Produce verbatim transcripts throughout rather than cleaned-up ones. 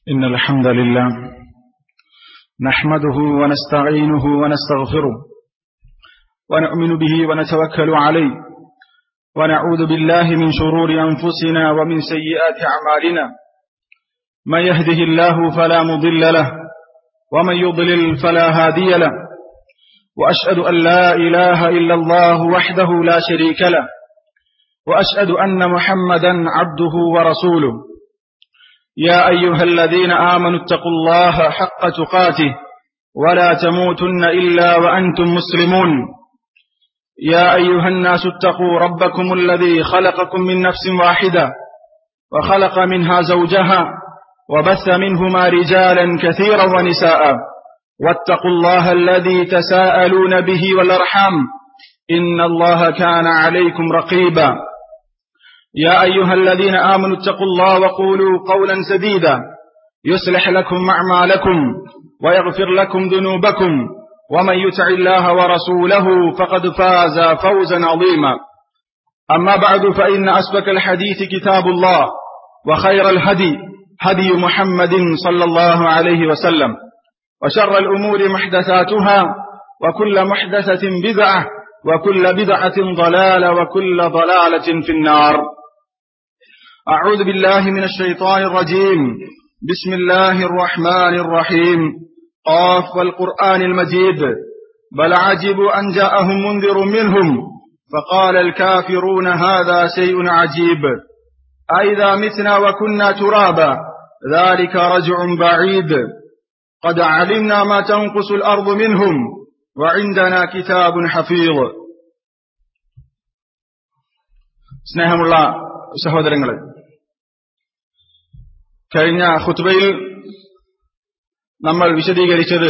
إن الحمد لله نحمده ونستعينه ونستغفره ونؤمن به ونتوكل عليه ونعوذ بالله من شرور أنفسنا ومن سيئات أعمالنا من يهده الله فلا مضل له ومن يضلل فلا هادي له وأشهد أن لا إله إلا الله وحده لا شريك له وأشهد أن محمدا عبده ورسوله يا أيها الذين آمنوا اتقوا الله حق تقاته ولا تموتن إلا وأنتم مسلمون يا أيها الناس اتقوا ربكم الذي خلقكم من نفس واحدة وخلق منها زوجها وبث منهما رجالا كثيرا ونساء واتقوا الله الذي تساءلون به والأرحام إن الله كان عليكم رقيبا يا أيها الذين آمنوا اتقوا الله وقولوا قولا سديدا يصلح لكم أعمالكم ويغفر لكم ذنوبكم ومن يطع الله ورسوله فقد فاز فوزا عظيما أما بعد فإن أسبق الحديث كتاب الله وخير الهدي هدي محمد صلى الله عليه وسلم وشر الأمور محدثاتها وكل محدثة بدعة وكل بدعة ضلالة وكل ضلالة في النار أعوذ بالله من الشيطان الرجيم بسم الله الرحمن الرحيم قاف والقرآن المجيد بل عجبوا أن جاءهم منذر منهم فقال الكافرون هذا شيء عجيب أئذا متنا وكنا ترابا ذلك رجع بعيد قد علمنا ما تنقص الأرض منهم وعندنا كتاب حفيظ സ്നേഹമുള്ള സഹോദരങ്ങളെ, കഴിഞ്ഞ ഖുത്ബയിൽ നമ്മൾ വിശദീകരിച്ചത്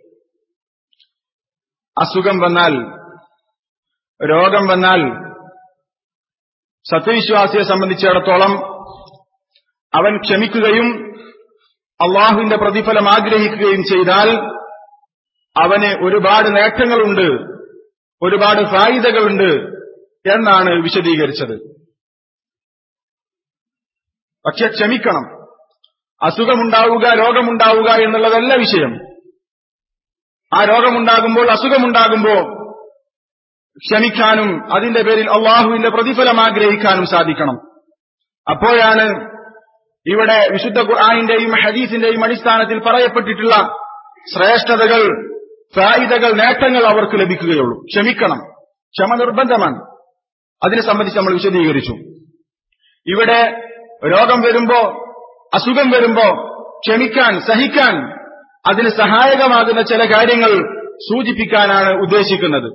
അസുഖം വന്നാൽ, രോഗം വന്നാൽ സത്യവിശ്വാസിയെ സംബന്ധിച്ചിടത്തോളം അവൻ ക്ഷമിക്കുകയും അള്ളാഹുവിന്റെ പ്രതിഫലം ആഗ്രഹിക്കുകയും ചെയ്താൽ അവന് ഒരുപാട് നേട്ടങ്ങളുണ്ട്, ഒരുപാട് ഫായിദകളുണ്ട് എന്നാണ് വിശദീകരിച്ചത്. പക്ഷെ ക്ഷമിക്കണം. അസുഖമുണ്ടാവുക, രോഗമുണ്ടാവുക എന്നുള്ളതല്ല വിഷയം. ആ രോഗമുണ്ടാകുമ്പോൾ, അസുഖമുണ്ടാകുമ്പോൾ ക്ഷമിക്കാനും അതിന്റെ പേരിൽ അള്ളാഹുവിന്റെ പ്രതിഫലം ആഗ്രഹിക്കാനും സാധിക്കണം. അപ്പോഴാണ് ഇവിടെ വിശുദ്ധ ഖുർആനിന്റെയും ഹദീസിന്റെയും അടിസ്ഥാനത്തിൽ പറയപ്പെട്ടിട്ടുള്ള ശ്രേഷ്ഠതകൾ, ഫായിദകൾ, നേട്ടങ്ങൾ അവർക്ക് ലഭിക്കുകയുള്ളൂ. ക്ഷമിക്കണം, ക്ഷമ നിർബന്ധമാണ്. അതിനെ സംബന്ധിച്ച് നമ്മൾ വിശദീകരിച്ചു. ഇവിടെ രോഗം വരുമ്പോ, അസുഖം വരുമ്പോ ക്ഷമിക്കാൻ, സഹിക്കാൻ അതിന് സഹായകമാകുന്ന ചില കാര്യങ്ങൾ സൂചിപ്പിക്കാനാണ് ഉദ്ദേശിക്കുന്നത്.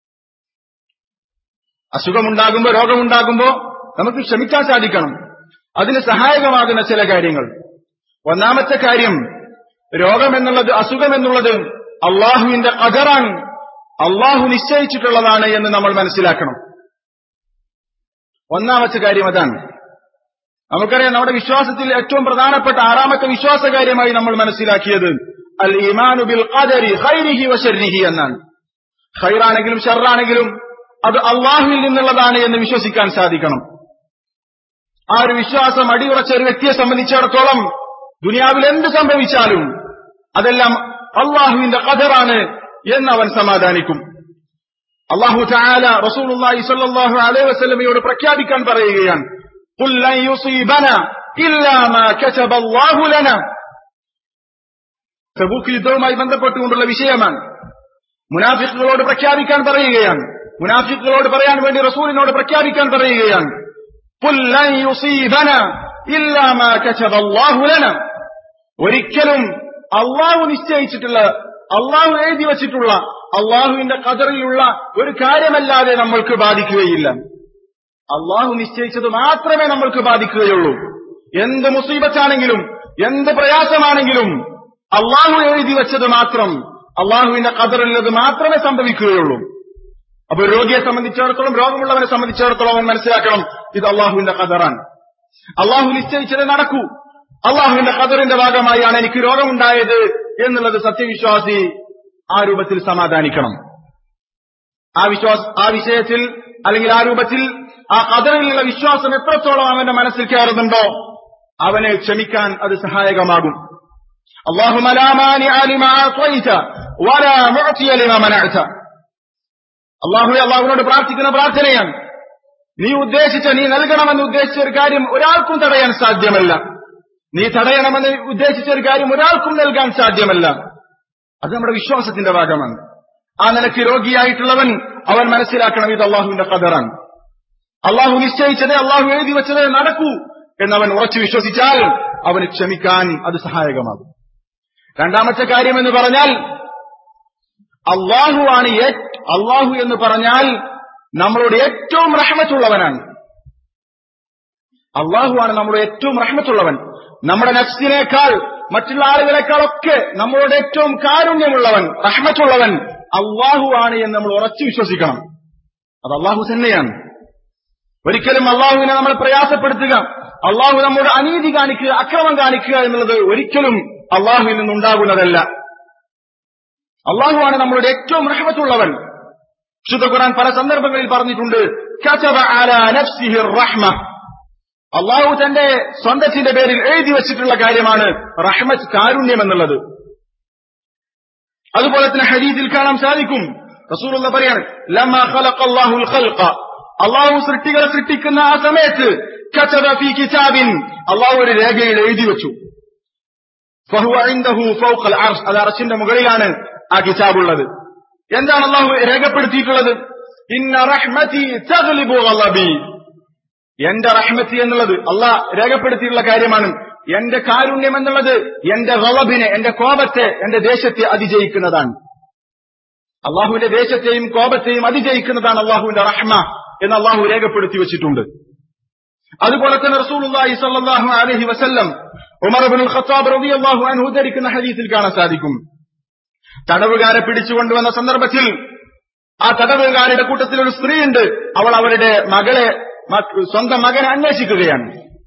അസുഖമുണ്ടാകുമ്പോ, രോഗമുണ്ടാകുമ്പോ നമുക്ക് ക്ഷമിക്കാൻ സാധിക്കണം. അതിന് സഹായകമാകുന്ന ചില കാര്യങ്ങൾ. ഒന്നാമത്തെ കാര്യം, രോഗമെന്നുള്ളത്, അസുഖമെന്നുള്ളത് അള്ളാഹുവിന്റെ ഖദറാണ്, അള്ളാഹു നിശ്ചയിച്ചിട്ടുള്ളതാണ് എന്ന് നമ്മൾ മനസ്സിലാക്കണം. ഒന്നാമത്തെ കാര്യം അതാണ്. നമുക്കറിയാം, നമ്മുടെ വിശ്വാസത്തിൽ ഏറ്റവും പ്രധാനപ്പെട്ട ആറാമത്തെ വിശ്വാസ കാര്യമായി നമ്മൾ മനസ്സിലാക്കിയത് അൽ ഈമാനു ബിൽ ഖദരി ഖൈരിഹി വശർരിഹി എന്നാണ്. ഖൈറാണെങ്കിലും ഷർറാണെങ്കിലും അത് അള്ളാഹുവിൽ നിന്നുള്ളതാണ് എന്ന് വിശ്വസിക്കാൻ സാധിക്കണം. ആ ഒരു വിശ്വാസം അടിയുറച്ച ഒരു വ്യക്തിയെ സംബന്ധിച്ചിടത്തോളം ദുനിയാവിൽ എന്ത് സംഭവിച്ചാലും അതെല്ലാം അള്ളാഹുവിന്റെ ഖദറാണ് എന്നവൻ സമാധാനിക്കും. അല്ലാഹു തആല റസൂലുള്ളാഹി സ്വല്ലല്ലാഹു അലൈഹി വസല്ലമയോട് പ്രഖ്യാപിക്കാൻ പറയുകയാണ്, ഖുൽ ലൻ യുസീബനാ ഇല്ലാ മാ കതബല്ലാഹു ലനാ. തബൂക്ക് യുദ്ധവുമായി ബന്ധപ്പെട്ടുകൊണ്ടുള്ള വിഷയമാണ്. മുനാഫിഖുകളോട് പ്രഖ്യാപിക്കാൻ പറയുകയാണ്, മുനാഫിഖുകളോട് പറയാൻ വേണ്ടി റസൂലിനോട് പ്രഖ്യാപിക്കാൻ പറയുകയാണ്, ഖുൽ ലൻ യുസീബനാ ഇല്ലാ മാ കതബല്ലാഹു ലനാ. ഒരിക്കലും അള്ളാഹു നിശ്ചയിച്ചിട്ടുള്ള, അള്ളാഹു എഴുതി വച്ചിട്ടുള്ള, അള്ളാഹുവിന്റെ ഖദറിലുള്ള ഒരു കാര്യമല്ലാതെ നമ്മൾക്ക് ബാധിക്കുകയില്ല. അള്ളാഹു നിശ്ചയിച്ചത് മാത്രമേ നമ്മൾക്ക് ബാധിക്കുകയുള്ളൂ. എന്ത് മുസീബത്താണെങ്കിലും, എന്ത് പ്രയാസമാണെങ്കിലും അള്ളാഹു എഴുതി വച്ചത് മാത്രം, അള്ളാഹുവിന്റെ ഖദറിലുള്ളത് മാത്രമേ സംഭവിക്കുകയുള്ളൂ. അപ്പൊ രോഗിയെ സംബന്ധിച്ചിടത്തോളം, രോഗമുള്ളവനെ സംബന്ധിച്ചിടത്തോളം അവൻ മനസ്സിലാക്കണം, ഇത് അള്ളാഹുവിന്റെ ഖദറാണ്. അള്ളാഹു നിശ്ചയിച്ചത് നടക്കൂ. അള്ളാഹുവിന്റെ ഖദറിന്റെ ഭാഗമായാണ് എനിക്ക് രോഗമുണ്ടായത് എന്നുള്ളത് സത്യവിശ്വാസി ആ രൂപത്തിൽ സമാധാനിക്കണം. ആ വിശ്വാസ ആ വിഷയത്തിൽ അല്ലെങ്കിൽ ആ രൂപത്തിൽ ആ ഖദറിലുള്ള വിശ്വാസം എത്രത്തോളം അവന്റെ മനസ്സിൽ കയറുന്നുണ്ടോ അവന് ക്ഷമിക്കാൻ അത് സഹായകമാകും. അല്ലാഹുമ്മ ലാ മാനിഅ ലിമാ അഅ്തൈത വലാ മുഅ്തിയ ലിമാ മനഅത. അല്ലാഹുവേ, അല്ലാഹുവിനോട് പ്രാർത്ഥിക്കുന്ന പ്രാർത്ഥനയാണ്, നീ ഉദ്ദേശിച്ച, നീ നൽകണമെന്ന് ഉദ്ദേശിച്ച ഒരു കാര്യം ഒരാൾക്കും തടയാൻ സാധ്യമല്ല, നീ തടയണമെന്ന് ഉദ്ദേശിച്ച ഒരു കാര്യം ഒരാൾക്കും നൽകാൻ സാധ്യമല്ല. അത് നമ്മുടെ വിശ്വാസത്തിന്റെ ഭാഗമാണ്. ആ നിലയ്ക്ക് രോഗിയായിട്ടുള്ളവൻ അവൻ മനസ്സിലാക്കണം, ഇത് അള്ളാഹുവിന്റെ ഖദറാണ്, അള്ളാഹു നിശ്ചയിച്ചത്, അള്ളാഹു എഴുതി വെച്ചത് നടക്കൂ എന്നവൻ ഉറച്ചു വിശ്വസിച്ചാൽ അവന് ക്ഷമിക്കാൻ അത് സഹായകമാകും. രണ്ടാമത്തെ കാര്യം എന്ന് പറഞ്ഞാൽ അള്ളാഹു ആണ് അള്ളാഹു എന്ന് പറഞ്ഞാൽ നമ്മളോട് ഏറ്റവും റഹ്മത്തുള്ളവനാണ്. അള്ളാഹുവാണ് നമ്മളോട് ഏറ്റവും റഹ്മത്തുള്ളവൻ. നമ്മുടെ നഫ്സിനേക്കാൾ മറ്റുള്ള ആളുകളെക്കാളൊക്കെ നമ്മളോട് ഏറ്റവും കാരുണ്യമുള്ളവൻ, റഹ്മത്തുള്ളവൻ അള്ളാഹു ആണ് എന്ന് നമ്മൾ ഉറച്ചു വിശ്വസിക്കണം. അത് അള്ളാഹു തന്നെയാണ്. ഒരിക്കലും അള്ളാഹുവിനെ നമ്മൾ പ്രയാസപ്പെടുത്തുക, അള്ളാഹു നമ്മോട് അനീതി കാണിക്കുക, അക്രമം കാണിക്കുക എന്നുള്ളത് ഒരിക്കലും അള്ളാഹുവിൽ നിന്നുണ്ടാകുന്നതല്ല. അള്ളാഹുവാണ് നമ്മളുടെ ഏറ്റവും റഹ്മത്തുള്ളവൻ. വിശുദ്ധ ഖുർആൻ പല സന്ദർഭങ്ങളിൽ പറഞ്ഞിട്ടുണ്ട്, കതബ അലാ നഫ്സിഹി റഹ്മ. അള്ളാഹു തന്റെ സ്വന്തത്തിന്റെ പേരിൽ എഴുതി വച്ചിട്ടുള്ള കാര്യമാണ് റഹ്മത്ത്, കാരുണ്യം എന്നുള്ളത്. അതുപോലെ തന്നെ ഹദീസിൽ കാണാൻ സാധിക്കും, റസൂലുള്ളാഹി പറയാണ്, ലമ്മാ ഖലഖല്ലാഹുൽ ഖൽഖ, അള്ളാഹു സൃഷ്ടികളെ സൃഷ്ടിക്കുന്ന ആ സമയത്ത് കതബ ഫീ കിതാബിൻ, അള്ളാഹു ഒരു രേഖയിൽ എഴുതി വെച്ചു. ഫഹുവ ഇൻദഹു ഫൗഖൽ അർശ്, അത് അർശിന്റെ മുകളിലാണ് ആ കിതാബുള്ളത്. എന്താണ് അള്ളാഹു രേഖപ്പെടുത്തിയിട്ടുള്ളത്? ഇന്ന റഹ്മതി തഗ്ലിബു ഗളബി, എന്റെ റഹ്മത്തി എന്നുള്ളത് അള്ളാഹ് രേഖപ്പെടുത്തിയിട്ടുള്ള കാര്യമാണ്. എന്റെ കാരുണ്യം എന്നുള്ളത് എന്റെ ഗളബിനെ, എന്റെ കോപത്തെ, എന്റെ ദേശത്തെ അതിജയിക്കുന്നതാണ്. അള്ളാഹുവിന്റെ ദേശത്തെയും കോപത്തെയും അതിജയിക്കുന്നതാണ് അള്ളാഹുവിന്റെ റഹ്മ എന്ന് അള്ളാഹു രേഖപ്പെടുത്തി വെച്ചിട്ടുണ്ട്. അതുപോലെ തന്നെ റസൂലുള്ളാഹി സ്വല്ലല്ലാഹു അലൈഹി വസല്ലം ഉമർ ഇബ്നുൽ ഖത്താബ് റളിയല്ലാഹു അൻഹു ഉദ്ധരിക്കുന്ന ഹദീസിൽ കാണാൻ സാധിക്കും, തടവുകാരെ പിടിച്ചുകൊണ്ടുവന്ന സന്ദർഭത്തിൽ ആ തടവുകാരുടെ കൂട്ടത്തിൽ ഒരു സ്ത്രീയുണ്ട്. അവൾ അവരുടെ മകളെ, സ്വന്തം മകനെ അന്വേഷിക്കുകയാണ്.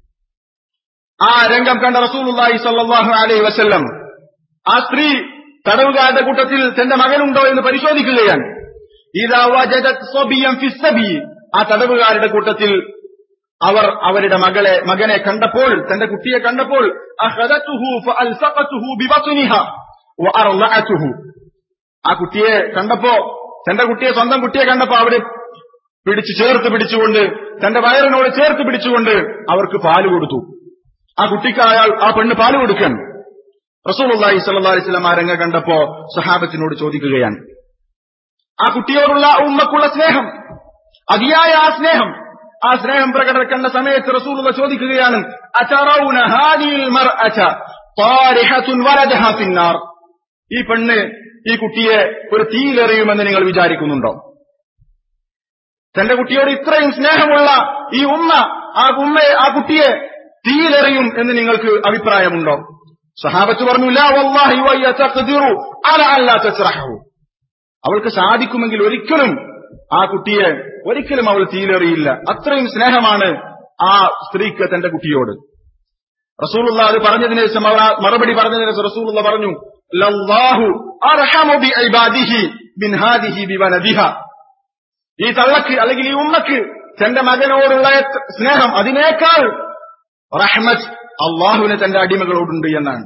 ആ രംഗം കണ്ട റസൂലുള്ളാഹി സ്വല്ലല്ലാഹു അലൈഹി വസല്ലം ആ സ്ത്രീ തടവുകാരുടെ കൂട്ടത്തിൽ തന്റെ മകനുണ്ടോ എന്ന് പരിശോധിക്കുകയാണ്. ഇദാ വജദത് സബിയൻ ഫിസ്സബി, ആ തടവുകാരുടെ കൂട്ടത്തിൽ അവർ അവരുടെ മകളെ മകനെ കണ്ടപ്പോൾ, തന്റെ കുട്ടിയെ കണ്ടപ്പോൾ, അഖദതുഹു ഫഅൽസഖതുഹു ബിബത്നിഹാ വഅർളഅതുഹു, ആ കുട്ടിയെ കണ്ടപ്പോ, തന്റെ കുട്ടിയെ, സ്വന്തം കുട്ടിയെ കണ്ടപ്പോ അവിടെ പിടിച്ചു ചേർത്ത് പിടിച്ചുകൊണ്ട്, തന്റെ വയറിനോട് ചേർത്ത് പിടിച്ചുകൊണ്ട് അവർക്ക് പാല് കൊടുത്തു. ആ കുട്ടിക്ക് അയാൾ, ആ പെണ്ണ് പാല് കൊടുക്കാൻ. റസൂലുള്ളാഹി സ്വല്ലല്ലാഹു അലൈഹി വസല്ലം ആ രംഗം കണ്ടപ്പോ സഹാബത്തിനോട് ചോദിക്കുകയാണ്, ആ കുട്ടിയോടുള്ള ഉമ്മക്കുള്ള സ്നേഹം, അതിയായ ആ സ്നേഹം, ആ സ്നേഹം പ്രകടിപ്പിക്കേണ്ട സമയത്ത് റസൂലുള്ളാഹി ചോദിക്കുകയാണ്, അതറൗന ഹാദിൽ മർഅത താരിഹത്തുൻ വലദഹാ ഫിന്നാർ, ഈ പെണ്ണ്, ഈ കുട്ടിയെ ഒരു തീയിലെറിയുമെന്ന് നിങ്ങൾ വിചാരിക്കുന്നുണ്ടോ? തന്റെ കുട്ടിയോട് ഇത്രയും സ്നേഹമുള്ള ഈ ഉമ്മ ആ ഉമ്മയെ, ആ കുട്ടിയെ തീയിലെറിയും എന്ന് നിങ്ങൾക്ക് അഭിപ്രായമുണ്ടോ? സഹാബത്ത് പറഞ്ഞു, ലാ വല്ലാഹി വയ തഖ്ദിറു അലാ അല്ലാ തസ്റഹു, അവൾക്ക് സാധിക്കുമെങ്കിൽ ഒരിക്കലും ആ കുട്ടിയെ ഒരിക്കലും അവൾ തീയിലെറിയില്ല. അത്രയും സ്നേഹമാണ് ആ സ്ത്രീക്ക് തന്റെ കുട്ടിയോട്. റസൂലുള്ളാഹി അത് പറഞ്ഞതിന് ശേഷം, മറുപടി പറഞ്ഞതിന് ശേഷം റസൂലുള്ളാഹി പറഞ്ഞു, ലല്ലാഹു അർഹമു ബിഇബാദിഹി മിൻ ഹാദിഹി ബിവലദിഹാ, ഈ തള്ളക്ക് അല്ലെങ്കിൽ ഈ ഉമ്മക്ക് തന്റെ മകനോടുള്ള സ്നേഹം, അതിനേക്കാൾ റഹ്മത്ത് അള്ളാഹുവിന് തന്റെ അടിമകളോടുണ്ട് എന്നാണ്.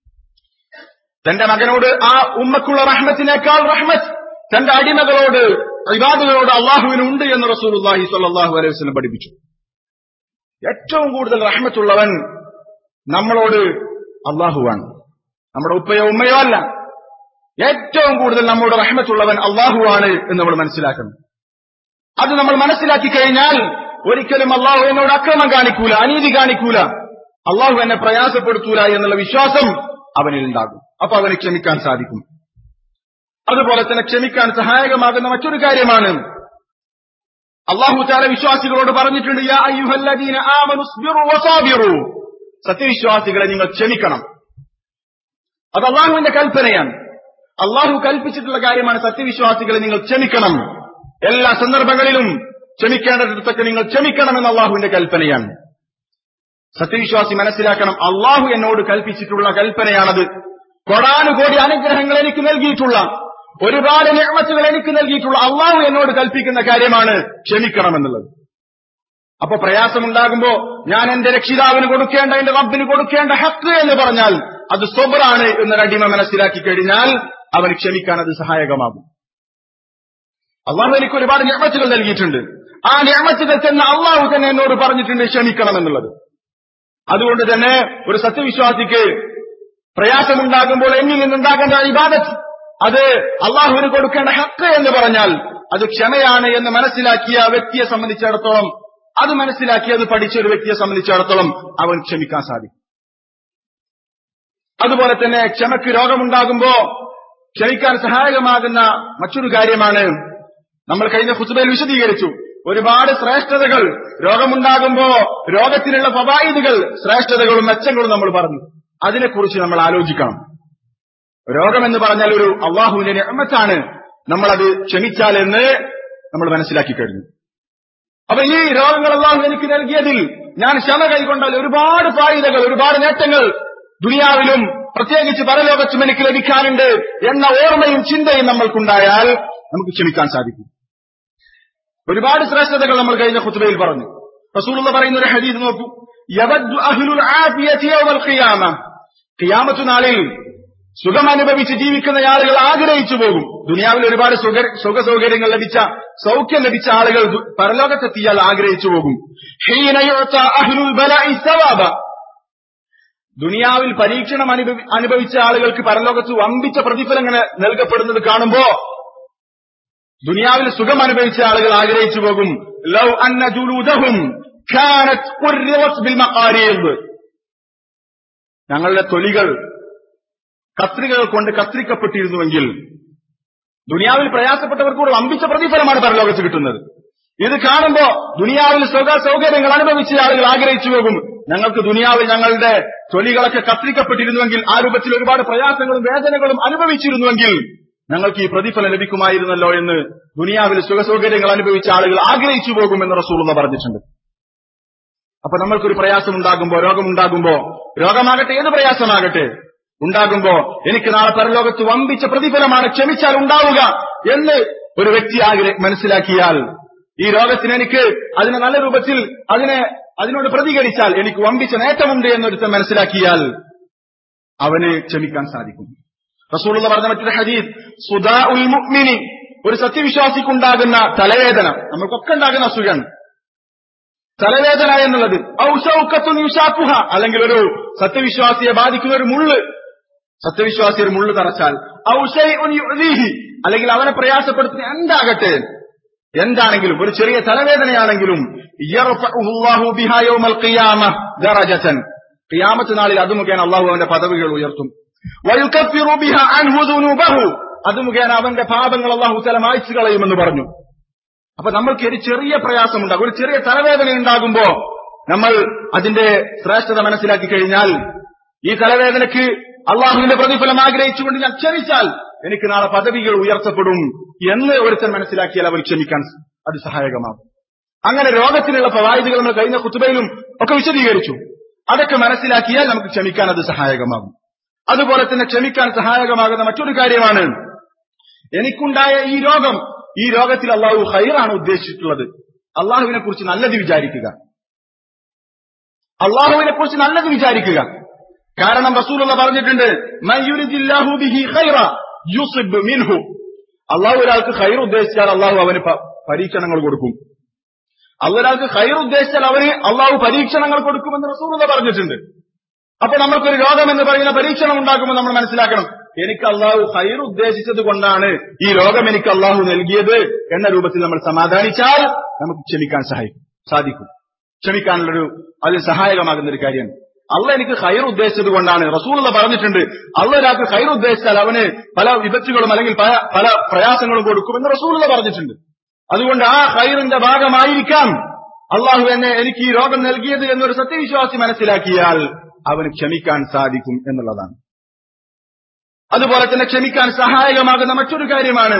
തന്റെ മകനോട് ആ ഉമ്മക്കുള്ള റഹ്മത്തിനേക്കാൾ റഹ്മത്ത് തന്റെ അടിമകളോട്, ഇബാദുകളോട് അള്ളാഹുവിനുണ്ട് എന്ന് റസൂലുള്ളാഹി സ്വല്ലല്ലാഹു അലൈഹി വസല്ലം പഠിപ്പിച്ചു. ഏറ്റവും കൂടുതൽ റഹ്മത്തുള്ളവൻ നമ്മളോട് അള്ളാഹുവാണ്, നമ്മുടെ ഉപ്പയോ ഉമ്മയോ അല്ല. ഏറ്റവും കൂടുതൽ നമ്മോട് റഹ്മത്തുള്ളവൻ അള്ളാഹുവാണ് എന്ന് നമ്മൾ മനസ്സിലാക്കണം. അത് നമ്മൾ മനസ്സിലാക്കി കഴിഞ്ഞാൽ ഒരിക്കലും അള്ളാഹു എന്നോട് അക്രമം കാണിക്കൂല, അനീതി കാണിക്കൂല, അള്ളാഹു എന്നെ പ്രയാസപ്പെടുത്തൂല എന്നുള്ള വിശ്വാസം അവനിൽ ഉണ്ടാകും. അപ്പൊ അവന് ക്ഷമിക്കാൻ സാധിക്കും. അതുപോലെ തന്നെ ക്ഷമിക്കാൻ സഹായകമാകുന്ന മറ്റൊരു കാര്യമാണ്, അള്ളാഹു തആല വിശ്വാസികളോട് പറഞ്ഞിട്ടുണ്ട്, യാ അയ്യുഹല്ലദീന ആമനു സ്ബിറു വസാബിറു, സത്യവിശ്വാസികളെ നിങ്ങൾ ക്ഷമിക്കണം. അത് അള്ളാഹുവിന്റെ കൽപ്പനയാണ്. അള്ളാഹു കൽപ്പിച്ചിട്ടുള്ള കാര്യമാണ്, സത്യവിശ്വാസികളെ നിങ്ങൾ ക്ഷമിക്കണം. എല്ലാ സന്ദർഭങ്ങളിലും ക്ഷമിക്കേണ്ടതൊക്കെ നിങ്ങൾ ക്ഷമിക്കണമെന്ന് അള്ളാഹുവിന്റെ കൽപ്പനയാണ്. സത്യവിശ്വാസി മനസ്സിലാക്കണം, അള്ളാഹു എന്നോട് കൽപ്പിച്ചിട്ടുള്ള കൽപ്പനയാണത്. കോടാനുകോടി അനുഗ്രഹങ്ങൾ എനിക്ക് നൽകിയിട്ടുള്ള, ഒരുപാട് നിഅമത്തുകൾ എനിക്ക് നൽകിയിട്ടുള്ള അള്ളാഹു എന്നോട് കൽപ്പിക്കുന്ന കാര്യമാണ് ക്ഷമിക്കണമെന്നുള്ളത്. അപ്പൊ പ്രയാസമുണ്ടാകുമ്പോ ഞാൻ എന്റെ രക്ഷിതാവിന് കൊടുക്കേണ്ട, എന്റെ റബ്ബിന് കൊടുക്കേണ്ട ഹക്ക് എന്ന് പറഞ്ഞാൽ അത് സബ്റാണ് എന്നൊരു അടിമ മനസ്സിലാക്കി കഴിഞ്ഞാൽ അവന് ക്ഷമിക്കാൻ അത് സഹായകമാകും. അള്ളാഹു എനിക്ക് ഒരുപാട് നിഅമത്തുകൾ നൽകിയിട്ടുണ്ട്. ആ നിഅമത്തുകൾ തന്നെ അള്ളാഹു തന്നെ എന്നോട് പറഞ്ഞിട്ടുണ്ട് ക്ഷമിക്കണം എന്നുള്ളത്. അതുകൊണ്ട് തന്നെ ഒരു സത്യവിശ്വാസിക്ക് പ്രയാസമുണ്ടാകുമ്പോൾ എന്നിൽ നിന്നുണ്ടാകേണ്ട ഇബാദത്ത് അത് അള്ളാഹുവിന് കൊടുക്കേണ്ട ഹക്ക് എന്ന് പറഞ്ഞാൽ അത് ക്ഷമയാണ് എന്ന് മനസ്സിലാക്കിയ വ്യക്തിയെ സംബന്ധിച്ചിടത്തോളം, അത് മനസ്സിലാക്കി അത് പഠിച്ച ഒരു വ്യക്തിയെ സംബന്ധിച്ചിടത്തോളം അവൻ ക്ഷമിക്കാൻ സാധിക്കും. അതുപോലെ തന്നെ ക്ഷമയ്ക്ക് രോഗമുണ്ടാകുമ്പോ ക്ഷമിക്കാൻ സഹായകമാകുന്ന മറ്റൊരു കാര്യമാണ് നമ്മൾ കഴിഞ്ഞ ഖുത്ബയിൽ വിശദീകരിച്ചു. ഒരുപാട് ശ്രേഷ്ഠതകൾ രോഗമുണ്ടാകുമ്പോ രോഗത്തിനുള്ള ഫവായിദുകൾ, ശ്രേഷ്ഠതകളും മെച്ചങ്ങളും നമ്മൾ പറഞ്ഞു. അതിനെക്കുറിച്ച് നമ്മൾ ആലോചിക്കണം. രോഗമെന്ന് പറഞ്ഞാൽ ഒരു അള്ളാഹുവിന്റെ നിഅമത്താണ്, നമ്മളത് ക്ഷമിച്ചാൽ എന്ന് നമ്മൾ മനസ്സിലാക്കി കഴിഞ്ഞു. അപ്പൊ ഈ രോഗങ്ങൾ അള്ളാഹു എനിക്ക് നൽകിയതിൽ ഞാൻ ക്ഷമ കൈക്കൊണ്ടാൽ ഒരുപാട് ഫായിദകൾ, ഒരുപാട് നേട്ടങ്ങൾ ദുനിയാവിലും പ്രത്യേകിച്ച് പരലോകത്തും എനിക്ക് ലഭിക്കാനുണ്ട് എന്ന ഓർമ്മയും ചിന്തയും നമ്മൾക്കുണ്ടായാൽ നമുക്ക് ക്ഷമിക്കാൻ സാധിക്കും. ഒരുപാട് ശ്രേഷ്ഠതകൾ നമ്മൾ കഴിഞ്ഞ ഖുത്ബയിൽ പറഞ്ഞു. റസൂലുള്ളാഹി പറയുന്ന ഒരു ഹദീസ് നോക്കൂ. യവദ്ദു അഹ്ലുൽ ആഫിയതി യൗമൽ ഖിയാമ, ഖിയാമത്ത് നാളിൽ സുഖം അനുഭവിച്ച് ജീവിക്കുന്ന ആളുകൾ ആഗ്രഹിച്ചു പോകും. ദുനിയാവിൽ ഒരുപാട് സുഖ സുഖ സൗകര്യങ്ങൾ ലഭിച്ച, സൗഖ്യം ലഭിച്ച ആളുകൾ പരലോകത്തെത്തിയാൽ ആഗ്രഹിച്ചു പോകും. ഹീന യുഅത അഹ്ലുൽ ബലാഇ സവാബ, ദുനിയാവിൽ പരീക്ഷണം അനുഭവി അനുഭവിച്ച ആളുകൾക്ക് പരലോകത്ത് വമ്പിച്ച പ്രതിഫലങ്ങൾ നൽകപ്പെടുന്നത് കാണുമ്പോ ദുനിയാവിൽ സുഖം അനുഭവിച്ച ആളുകൾ ആഗ്രഹിച്ചു പോകും. ലൗ അന്ന ജുലൂദഹും കാനത് ഖുർറത് ബിൽ മഖാരീദ്, ഞങ്ങളുടെ തൊലികൾ കത്രികകൾ കൊണ്ട് കത്രിക്കപ്പെട്ടിരുന്നുവെങ്കിൽ. ദുനിയാവിൽ പ്രയാസപ്പെട്ടവർക്കൂടെ വമ്പിച്ച പ്രതിഫലമാണ് പരലോകത്ത് കിട്ടുന്നത്. ഇത് കാണുമ്പോ ദുനിയാവിൽ സുഖ സൗകര്യങ്ങൾ അനുഭവിച്ച ആളുകൾ ആഗ്രഹിച്ചു പോകും, ഞങ്ങൾക്ക് ദുനിയാവിൽ ഞങ്ങളുടെ തൊലികളൊക്കെ കത്രിക്കപ്പെട്ടിരുന്നുവെങ്കിൽ, ആ രൂപത്തിൽ ഒരുപാട് പ്രയാസങ്ങളും വേദനകളും അനുഭവിച്ചിരുന്നുവെങ്കിൽ ഞങ്ങൾക്ക് ഈ പ്രതിഫലം ലഭിക്കുമായിരുന്നല്ലോ എന്ന് ദുനിയാവിൽ സുഖ സൗകര്യങ്ങൾ അനുഭവിച്ച ആളുകൾ ആഗ്രഹിച്ചു പോകുമെന്ന് റസൂലുള്ളാഹി പറഞ്ഞിട്ടുണ്ട്. അപ്പൊ നമ്മൾക്കൊരു പ്രയാസം ഉണ്ടാകുമ്പോ, രോഗമുണ്ടാകുമ്പോ, രോഗമാകട്ടെ ഏത് പ്രയാസമാകട്ടെ ഉണ്ടാകുമ്പോ എനിക്ക് നാളെ പരലോകത്ത് വമ്പിച്ച പ്രതിഫലമാണ് ക്ഷമിച്ചാൽ ഉണ്ടാവുക എന്ന് ഒരു വ്യക്തി ആഗ്രഹ മനസ്സിലാക്കിയാൽ, ഈ രോഗത്തിന് എനിക്ക് അതിനെ നല്ല രൂപത്തിൽ അതിനെ അതിനോട് പ്രതികരിച്ചാൽ എനിക്ക് വമ്പിച്ച നേട്ടമുണ്ട് എന്നൊരുത്തൻ മനസ്സിലാക്കിയാൽ അവന് ക്ഷമിക്കാൻ സാധിക്കും. റസൂലുള്ളാഹി പറഞ്ഞ മറ്റൊരു ഹദീസ്, സുദാഉൽ മുഅ്മിനി, ഒരു സത്യവിശ്വാസിക്കുണ്ടാകുന്ന തലവേദന, നമുക്കൊക്കെ ഉണ്ടാകുന്ന അസുഖമാണ് തലവേദന എന്നുള്ളത്. ഔ ശൗഖത്തുൻ യുശാഖുഹ, അല്ലെങ്കിൽ ഒരു സത്യവിശ്വാസിയെ ബാധിക്കുന്ന ഒരു മുള്ള്, സത്യവിശ്വാസി ഒരു മുള്ളു തറച്ചാൽ. ഔ ശൈഉൻ യുഅ്ദീഹി, അല്ലെങ്കിൽ അവനെ പ്രയാസപ്പെടുത്തുന്ന എന്താകട്ടെ, എന്താണെങ്കിലും ഒരു ചെറിയ തലവേദനയാണെങ്കിലും യർഫഉഹുല്ലാഹു ബിഹാ യൗമൽ ഖിയാമ ദറജതൻ, ഖിയാമത്ത് നാളിൽ അത് മുഖേന അല്ലാഹു അവന്റെ പദവികൾ ഉയർത്തും. വയുകഫിറു ബിഹാ അൻഹു ദുനൂബഹു, അത് മുഖേന അവന്റെ പാപങ്ങൾ അല്ലാഹു തആല മായ്ച്ചു കളയുമെന്ന് പറഞ്ഞു. അപ്പൊ നമ്മൾക്ക് ഒരു ചെറിയ പ്രയാസമുണ്ടാകും, ഒരു ചെറിയ തലവേദന ഉണ്ടാകുമ്പോ നമ്മൾ അതിന്റെ ശ്രേഷ്ഠത മനസ്സിലാക്കി കഴിഞ്ഞാൽ, ഈ തലവേദനയ്ക്ക് അള്ളാഹുവിന്റെ പ്രതിഫലം ആഗ്രഹിച്ചുകൊണ്ട് ഞാൻ ക്ഷമിച്ചാൽ എനിക്ക് നാളെ പദവികൾ ഉയർത്തപ്പെടും എന്ന് ഒരുത്തൻ മനസ്സിലാക്കിയാൽ അവർ ക്ഷമിക്കാൻ അത് സഹായകമാകും. അങ്ങനെ രോഗത്തിനുള്ള ഫവായിദുകൾ നമ്മൾ കഴിഞ്ഞ ഖുത്ബയിലും ഒക്കെ വിശദീകരിച്ചു. അതൊക്കെ മനസ്സിലാക്കിയാൽ നമുക്ക് ക്ഷമിക്കാൻ അത് സഹായകമാകും. അതുപോലെ തന്നെ ക്ഷമിക്കാൻ സഹായകമാകുന്ന മറ്റൊരു കാര്യമാണ്, എനിക്കുണ്ടായ ഈ രോഗം, ഈ രോഗത്തിൽ അള്ളാഹു ഖൈറാണ് ഉദ്ദേശിച്ചിട്ടുള്ളത്. അള്ളാഹുവിനെ കുറിച്ച് നല്ലത് വിചാരിക്കുക, അള്ളാഹുവിനെ കുറിച്ച് നല്ലത് വിചാരിക്കുക. കാരണം റസൂലുള്ളാഹി പറഞ്ഞിട്ടുണ്ട്, മൻ യുരിദില്ലാഹു ബിഹി ഖൈറ യുസിബ് മിൻഹു, അള്ളാഹു ഒരാൾക്ക് ഖൈർ ഉദ്ദേശിച്ചാൽ അള്ളാഹു അവന് പരീക്ഷണങ്ങൾ കൊടുക്കും. അള്ളാഹു ഒരാൾക്ക് ഖൈർ ഉദ്ദേശിച്ചാൽ അവന് അള്ളാഹു പരീക്ഷണങ്ങൾ കൊടുക്കുമെന്ന് റസൂലുള്ളാഹി പറഞ്ഞിട്ടുണ്ട്. അപ്പൊ നമ്മൾക്കൊരു രോഗം എന്ന് പറയുന്ന പരീക്ഷണം ഉണ്ടാക്കുമ്പോൾ നമ്മൾ മനസ്സിലാക്കണം, എനിക്ക് അള്ളാഹു ഖൈർ ഉദ്ദേശിച്ചത് കൊണ്ടാണ് ഈ രോഗം എനിക്ക് അള്ളാഹു നൽകിയത് എന്ന രൂപത്തിൽ നമ്മൾ സമാധാനിച്ചാൽ നമുക്ക് ക്ഷമിക്കാൻ സഹായിക്കും സാധിക്കും. ക്ഷമിക്കാനുള്ളൊരു അതിൽ സഹായകമാകുന്ന ഒരു കാര്യമാണ്. അള്ളാഹ് എനിക്ക് ഖൈർ ഉദ്ദേശിച്ചത് കൊണ്ടാണ്. റസൂലുള്ളാഹി പറഞ്ഞിട്ടുണ്ട്, അള്ളാഹ് ഒരാൾക്ക് ഖൈർ ഉദ്ദേശിച്ചാൽ അവന് പല വിപത്തുകളും അല്ലെങ്കിൽ പല പല പ്രയാസങ്ങളും കൊടുക്കുമെന്ന് റസൂലുള്ളാഹി പറഞ്ഞിട്ടുണ്ട്. അതുകൊണ്ട് ആ ഖൈറിന്റെ ഭാഗമായിരിക്കാം അള്ളാഹു എന്നെ എനിക്ക് ഈ രോഗം നൽകിയത് എന്നൊരു സത്യവിശ്വാസി മനസ്സിലാക്കിയാൽ അവന് ക്ഷമിക്കാൻ സാധിക്കും എന്നുള്ളതാണ്. അതുപോലെ തന്നെ ക്ഷമിക്കാൻ സഹായകമാകുന്ന മറ്റൊരു കാര്യമാണ്,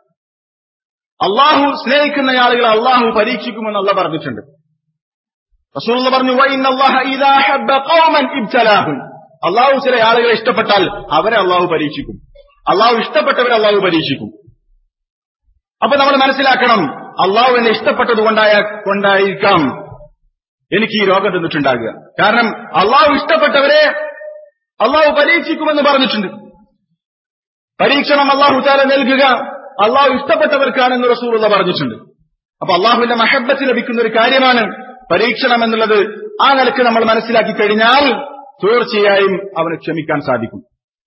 അള്ളാഹു സ്നേഹിക്കുന്ന ആളുകളെ അള്ളാഹു പരീക്ഷിക്കുമെന്ന് അള്ളാഹ് പറഞ്ഞിട്ടുണ്ട്. റസൂലുള്ളാഹി പറഞ്ഞു, വഇന്നല്ലാഹ ഇദാ ഹബ്ബ ഖൗമൻ ഇബ്തലാഹും, അള്ളാഹു ചില ആളുകളെ ഇഷ്ടപ്പെട്ടാൽ അവരെ അള്ളാഹു പരീക്ഷിക്കും. അള്ളാഹു ഇഷ്ടപ്പെട്ടവരെ അള്ളാഹു പരീക്ഷിക്കും. അപ്പൊ നമ്മൾ മനസ്സിലാക്കണം, അള്ളാഹു എന്നെ ഇഷ്ടപ്പെട്ടത് കൊണ്ടായ കൊണ്ടായിരിക്കാം എനിക്ക് ഈ രോഗം തന്നിട്ടുണ്ടാകുക. കാരണം അള്ളാഹു ഇഷ്ടപ്പെട്ടവരെ അള്ളാഹു പരീക്ഷിക്കുമെന്ന് പറഞ്ഞിട്ടുണ്ട്. പരീക്ഷണം അള്ളാഹു തആല നൽകുക അള്ളാഹു ഇഷ്ടപ്പെട്ടവർക്കാണെന്ന് റസൂലുള്ളാഹി പറഞ്ഞിട്ടുണ്ട്. അപ്പൊ അള്ളാഹുവിന്റെ മഹബ്ബത്ത് ലഭിക്കുന്ന ഒരു കാര്യമാണ് പരീക്ഷണം എന്നുള്ളത്. ആ നിലക്ക് നമ്മൾ മനസ്സിലാക്കി കഴിഞ്ഞാൽ തീർച്ചയായും അവന് ക്ഷമിക്കാൻ സാധിക്കും.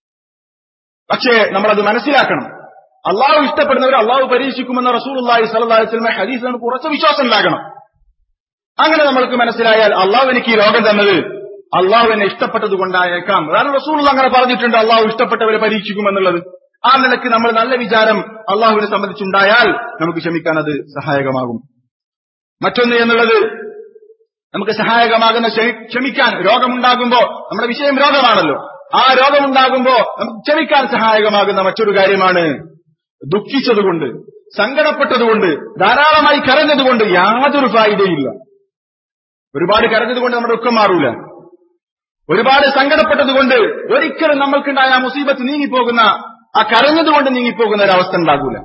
പക്ഷേ നമ്മളത് മനസ്സിലാക്കണം. അള്ളാഹു ഇഷ്ടപ്പെടുന്നവർ അള്ളാഹു പരീക്ഷിക്കുമെന്ന റസൂലുള്ളാഹി സ്വല്ലല്ലാഹു അലൈഹി വസല്ലം ഹദീസ് നമുക്ക് ഉറച്ച വിശ്വാസം ഉണ്ടാകണം. അങ്ങനെ നമ്മൾക്ക് മനസ്സിലായാൽ അള്ളാഹു എനിക്ക് ഈ രോഗം തന്നത് അള്ളാഹു എന്നെ ഇഷ്ടപ്പെട്ടത് കൊണ്ടായേക്കാം. കാരണം റസൂലുള്ളാഹി അങ്ങനെ പറഞ്ഞിട്ടുണ്ട്, അള്ളാഹു ഇഷ്ടപ്പെട്ടവരെ പരീക്ഷിക്കുമെന്നുള്ളത്. ആ നിലക്ക് നമ്മൾ നല്ല വിചാരം അള്ളാഹുവിനെ സംബന്ധിച്ചുണ്ടായാൽ നമുക്ക് ക്ഷമിക്കാൻ അത് സഹായകമാകും. മറ്റൊന്ന് എന്നുള്ളത് നമുക്ക് സഹായകമാകുന്ന ക്ഷമിക്കാൻ രോഗമുണ്ടാകുമ്പോ, നമ്മുടെ വിഷയം രോഗമാണല്ലോ, ആ രോഗമുണ്ടാകുമ്പോ നമുക്ക് ക്ഷമിക്കാൻ സഹായകമാകുന്ന മറ്റൊരു കാര്യമാണ് ദുഃഖിച്ചതുകൊണ്ട്, സങ്കടപ്പെട്ടതുകൊണ്ട്, ധാരാളമായി കരഞ്ഞതുകൊണ്ട് യാതൊരു ഫായിദയില്ല. ഒരുപാട് കരഞ്ഞതുകൊണ്ട് നമ്മുടെ ദുഃഖം മാറൂല. ഒരുപാട് സങ്കടപ്പെട്ടതുകൊണ്ട് ഒരിക്കലും നമ്മൾക്കുണ്ടായ ആ മുസീബത്ത് നീങ്ങിപ്പോകുന്ന, ആ കരഞ്ഞതുകൊണ്ട് നീങ്ങിപ്പോകുന്ന ഒരവസ്ഥ ഉണ്ടാകൂല.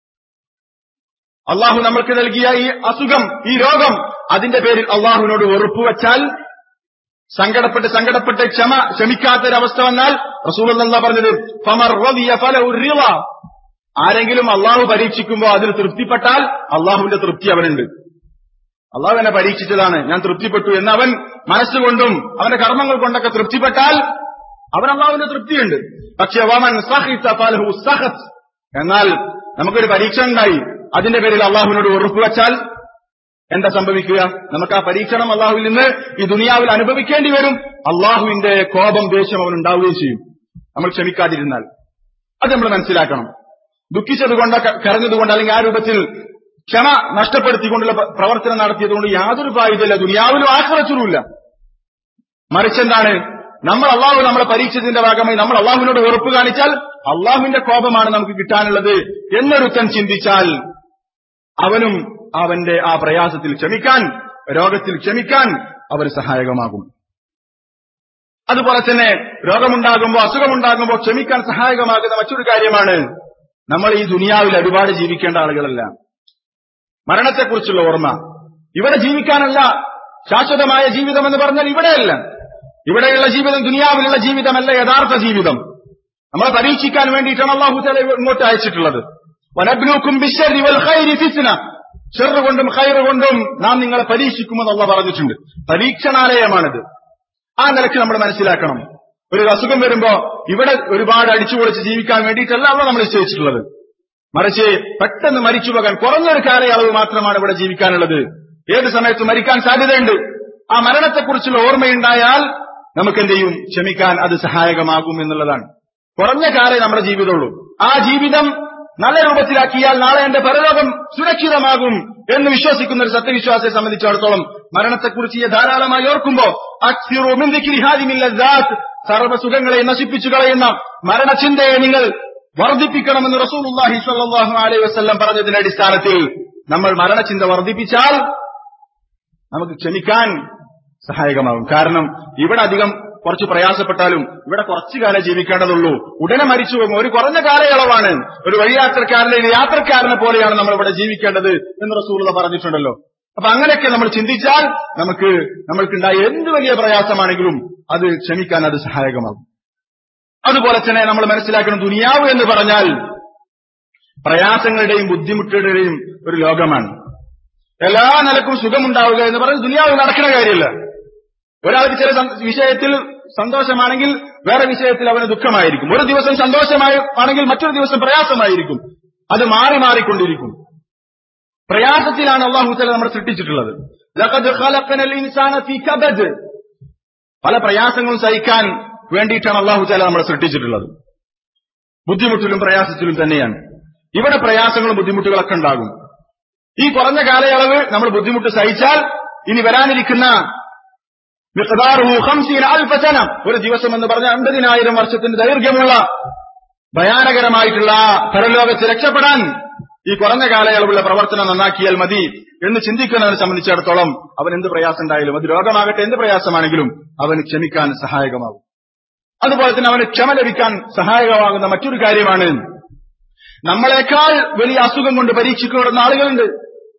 അള്ളാഹു നമ്മൾക്ക് നൽകിയ ഈ അസുഖം, ഈ രോഗം, അതിന്റെ പേരിൽ അള്ളാഹുവിനോട് വെറുപ്പ് വച്ചാൽ, സങ്കടപ്പെട്ട് സങ്കടപ്പെട്ട് ക്ഷമ ക്ഷമിക്കാത്തൊരവസ്ഥ വന്നാൽ റസൂലുള്ളാഹി പറഞ്ഞത് ഫമർ റളിയ ഫലഹു റിള, ആരെങ്കിലും അള്ളാഹു പരീക്ഷിക്കുമ്പോൾ അതിൽ തൃപ്തിപ്പെട്ടാൽ അള്ളാഹുവിന്റെ തൃപ്തി അവനുണ്ട്. അള്ളാഹു എന്നെ പരീക്ഷിച്ചതാണ്, ഞാൻ തൃപ്തിപ്പെട്ടു എന്ന് അവൻ മനസ്സുകൊണ്ടും അവന്റെ കർമ്മങ്ങൾ കൊണ്ടൊക്കെ തൃപ്തിപ്പെട്ടാൽ അവൻ അള്ളാഹുവിന്റെ തൃപ്തിയുണ്ട്. പക്ഷെ വമൻ സഖിത ഫലഹു സഖത്, എന്നാൽ നമുക്കൊരു പരീക്ഷ ഉണ്ടായി, അതിന്റെ പേരിൽ അള്ളാഹുവിനോട് വെറുപ്പ് വച്ചാൽ എന്താ സംഭവിക്കുക? നമുക്ക് ആ പരീക്ഷണം അള്ളാഹുവിൽ നിന്ന് ഈ ദുനിയാവിൽ അനുഭവിക്കേണ്ടി വരും. അള്ളാഹുവിന്റെ കോപം, ദേഷ്യം അവൻ ഉണ്ടാവുകയും ചെയ്യും നമ്മൾ ക്ഷമിക്കാതിരുന്നാൽ. അത് നമ്മൾ മനസ്സിലാക്കണം. ദുഃഖിച്ചതുകൊണ്ട്, കരഞ്ഞതുകൊണ്ട്, അല്ലെങ്കിൽ ആ രൂപത്തിൽ ക്ഷമ നഷ്ടപ്പെടുത്തിക്കൊണ്ടുള്ള പ്രവർത്തനം നടത്തിയതുകൊണ്ട് യാതൊരു ഫായിദയില്ല, ദുനിയാവിലും ആഖിറത്തിലുമില്ല. മറിച്ചെന്താണ്, നമ്മൾ അള്ളാഹു നമ്മളെ പരീക്ഷിച്ചതിന്റെ ഭാഗമായി നമ്മൾ അള്ളാഹുവിനോട് വെറുപ്പ് കാണിച്ചാൽ അള്ളാഹുവിന്റെ കോപമാണ് നമുക്ക് കിട്ടാനുള്ളത് എന്നൊരുത്തൻ ചിന്തിച്ചാൽ അവനും അവന്റെ ആ പ്രയാസത്തിൽ ക്ഷമിക്കാൻ, രോഗത്തിൽ ക്ഷമിക്കാൻ അവർ സഹായകമാകും. അതുപോലെ തന്നെ രോഗമുണ്ടാകുമ്പോൾ, അസുഖമുണ്ടാകുമ്പോൾ ക്ഷമിക്കാൻ സഹായകമാകുന്ന മറ്റൊരു കാര്യമാണ്, നമ്മൾ ഈ ദുനിയാവിൽ ഒരുപാട് ജീവിക്കേണ്ട ആളുകളല്ല. മരണത്തെക്കുറിച്ചുള്ള ഓർമ്മ. ഇവിടെ ജീവിക്കാനല്ല ശാശ്വതമായ ജീവിതം എന്ന് പറഞ്ഞാൽ ഇവിടെയല്ല. ഇവിടെയുള്ള ജീവിതം ദുനിയാവിലുള്ള ജീവിതമല്ല യഥാർത്ഥ ജീവിതം. നമ്മളെ പരീക്ഷിക്കാൻ വേണ്ടിയിട്ടാണ് അല്ലാഹു തആല ഇങ്ങോട്ട് അയച്ചിട്ടുള്ളത്. വനബ്ലൂക്കും ബിശ്ശർരി വൽ ഖൈരി ഫിത്ന, ഷർറ് കൊണ്ടും ഖൈറ് കൊണ്ടും നാം നിങ്ങളെ പരീക്ഷിക്കുമെന്ന് അല്ലാഹു പറഞ്ഞിട്ടുണ്ട്. പരീക്ഷണാലയമാണിത്. ആ നിലയ്ക്ക് നമ്മൾ മനസ്സിലാക്കണം. ഒരു അസുഖം വരുമ്പോ ഇവിടെ ഒരുപാട് അടിച്ചുപൊളിച്ച് ജീവിക്കാൻ വേണ്ടിയിട്ടല്ല അല്ലാഹു നമ്മൾ നിശ്ചയിച്ചിട്ടുള്ളത്. മറിച്ച് പെട്ടെന്ന് മരിച്ചു പോകാൻ കുറഞ്ഞൊരു കാലയളവ് മാത്രമാണ് ഇവിടെ ജീവിക്കാനുള്ളത്. ഏത് സമയത്ത് മരിക്കാൻ സാധ്യതയുണ്ട്. ആ മരണത്തെക്കുറിച്ചുള്ള ഓർമ്മയുണ്ടായാൽ നമുക്ക് എന്ത് ചെയ്യും? ക്ഷമിക്കാൻ അത് സഹായകമാകും എന്നുള്ളതാണ്. കുറഞ്ഞ കാലേ നമ്മുടെ ജീവിതമുള്ളൂ. ആ ജീവിതം നല്ല രൂപത്തിലാക്കിയാൽ നാളെ എന്റെ പരലോകം സുരക്ഷിതമാകും എന്ന് വിശ്വസിക്കുന്ന ഒരു സത്യവിശ്വാസിയെ സംബന്ധിച്ചിടത്തോളം മരണത്തെക്കുറിച്ച് ധാരാളമായി ഓർക്കുമ്പോ അക്സിറു മിൻ ദിക്രി ഹാദിമിൽ ലസ്സാത്ത്, സർവ്വസുഖങ്ങളെ നശിപ്പിച്ചു കളയുന്ന മരണചിന്തയെ നിങ്ങൾ വർദ്ധിപ്പിക്കണമെന്ന് റസൂലുള്ളാഹി സ്വല്ലല്ലാഹു അലൈഹി വസല്ലം പറഞ്ഞതിന്റെ അടിസ്ഥാനത്തിൽ നമ്മൾ മരണചിന്ത വർദ്ധിപ്പിച്ചാൽ നമുക്ക് ക്ഷമിക്കാൻ സഹായകമാകും. കാരണം ഇവിടെ അധികം കുറച്ച് പ്രയാസപ്പെട്ടാലും ഇവിടെ കുറച്ചു കാലം ജീവിക്കേണ്ടതുള്ളൂ. ഉടനെ മരിച്ചു പോകും. ഒരു കുറഞ്ഞ കാലയളവാണ്. ഒരു വഴിയാത്രക്കാരനെ, യാത്രക്കാരനെ പോലെയാണ് നമ്മൾ ഇവിടെ ജീവിക്കേണ്ടത് എന്ന് റസൂലുള്ളാഹി പറഞ്ഞിട്ടുണ്ടല്ലോ. അപ്പൊ അങ്ങനെയൊക്കെ നമ്മൾ ചിന്തിച്ചാൽ നമുക്ക് നമ്മൾക്കുണ്ടായ എന്ത് വലിയ പ്രയാസമാണെങ്കിലും അത് ക്ഷമിക്കാൻ അത് സഹായകമാകും. അതുപോലെ തന്നെ നമ്മൾ മനസ്സിലാക്കണം, ദുനിയാവ് എന്ന് പറഞ്ഞാൽ പ്രയാസങ്ങളുടെയും ബുദ്ധിമുട്ടുകളുടെയും ഒരു ലോകമാണ്. എല്ലാ നിലക്കും സുഖമുണ്ടാവുക എന്ന് പറഞ്ഞാൽ ദുനിയാവ് നടക്കുന്ന കാര്യമല്ല. ഒരാൾക്ക് ചില വിഷയത്തിൽ സന്തോഷമാണെങ്കിൽ വേറെ വിഷയത്തിൽ അവന് ദുഃഖമായിരിക്കും. ഒരു ദിവസം സന്തോഷമാണെങ്കിൽ മറ്റൊരു ദിവസം പ്രയാസമായിരിക്കും. അത് മാറി മാറിക്കൊണ്ടിരിക്കും. പ്രയാസത്തിലാണ് അല്ലാഹു തആല നമ്മളെ സൃഷ്ടിച്ചിട്ടുള്ളത്. ലഖദ് ഖലഖനൽ ഇൻസാന ഫീ കബദ്, പല പ്രയാസങ്ങളും സഹിക്കാൻ വേണ്ടിയിട്ടാണ് അല്ലാഹു തആല നമ്മളെ സൃഷ്ടിച്ചിട്ടുള്ളത്. ബുദ്ധിമുട്ടിലും പ്രയാസത്തിലും തന്നെയാണ്. ഇവിടെ പ്രയാസങ്ങളും ബുദ്ധിമുട്ടുകളൊക്കെ ഉണ്ടാകും. ഈ കുറഞ്ഞ കാലയളവ് നമ്മൾ ബുദ്ധിമുട്ട് സഹിച്ചാൽ ഇനി വരാനിരിക്കുന്ന മിഖ്ദാറുഹു ഖംസീന അൽഫ സന, ഒരു ദിവസം എന്ന് പറഞ്ഞാൽ അമ്പതിനായിരം വർഷത്തിന്റെ ദൈർഘ്യമുള്ള ഭയാനകരമായിട്ടുള്ള പരലോകത്ത് രക്ഷപ്പെടാൻ ഈ കുറഞ്ഞ കാലയളവുള്ള പ്രവർത്തനം നന്നാക്കിയാൽ മതി എന്ന് ചിന്തിക്കുന്നവനെ സംബന്ധിച്ചിടത്തോളം അവൻ എന്ത് പ്രയാസം ഉണ്ടായാലും, അത് രോഗമാകട്ടെ എന്ത് പ്രയാസമാണെങ്കിലും അവന് ക്ഷമിക്കാൻ സഹായകമാകും. അതുപോലെ തന്നെ അവന് ക്ഷമ ലഭിക്കാൻ സഹായകമാകുന്ന മറ്റൊരു കാര്യമാണ്, നമ്മളെക്കാൾ വലിയ അസുഖം കൊണ്ട് പരീക്ഷിക്കപ്പെടുന്ന ആളുകളുണ്ട്.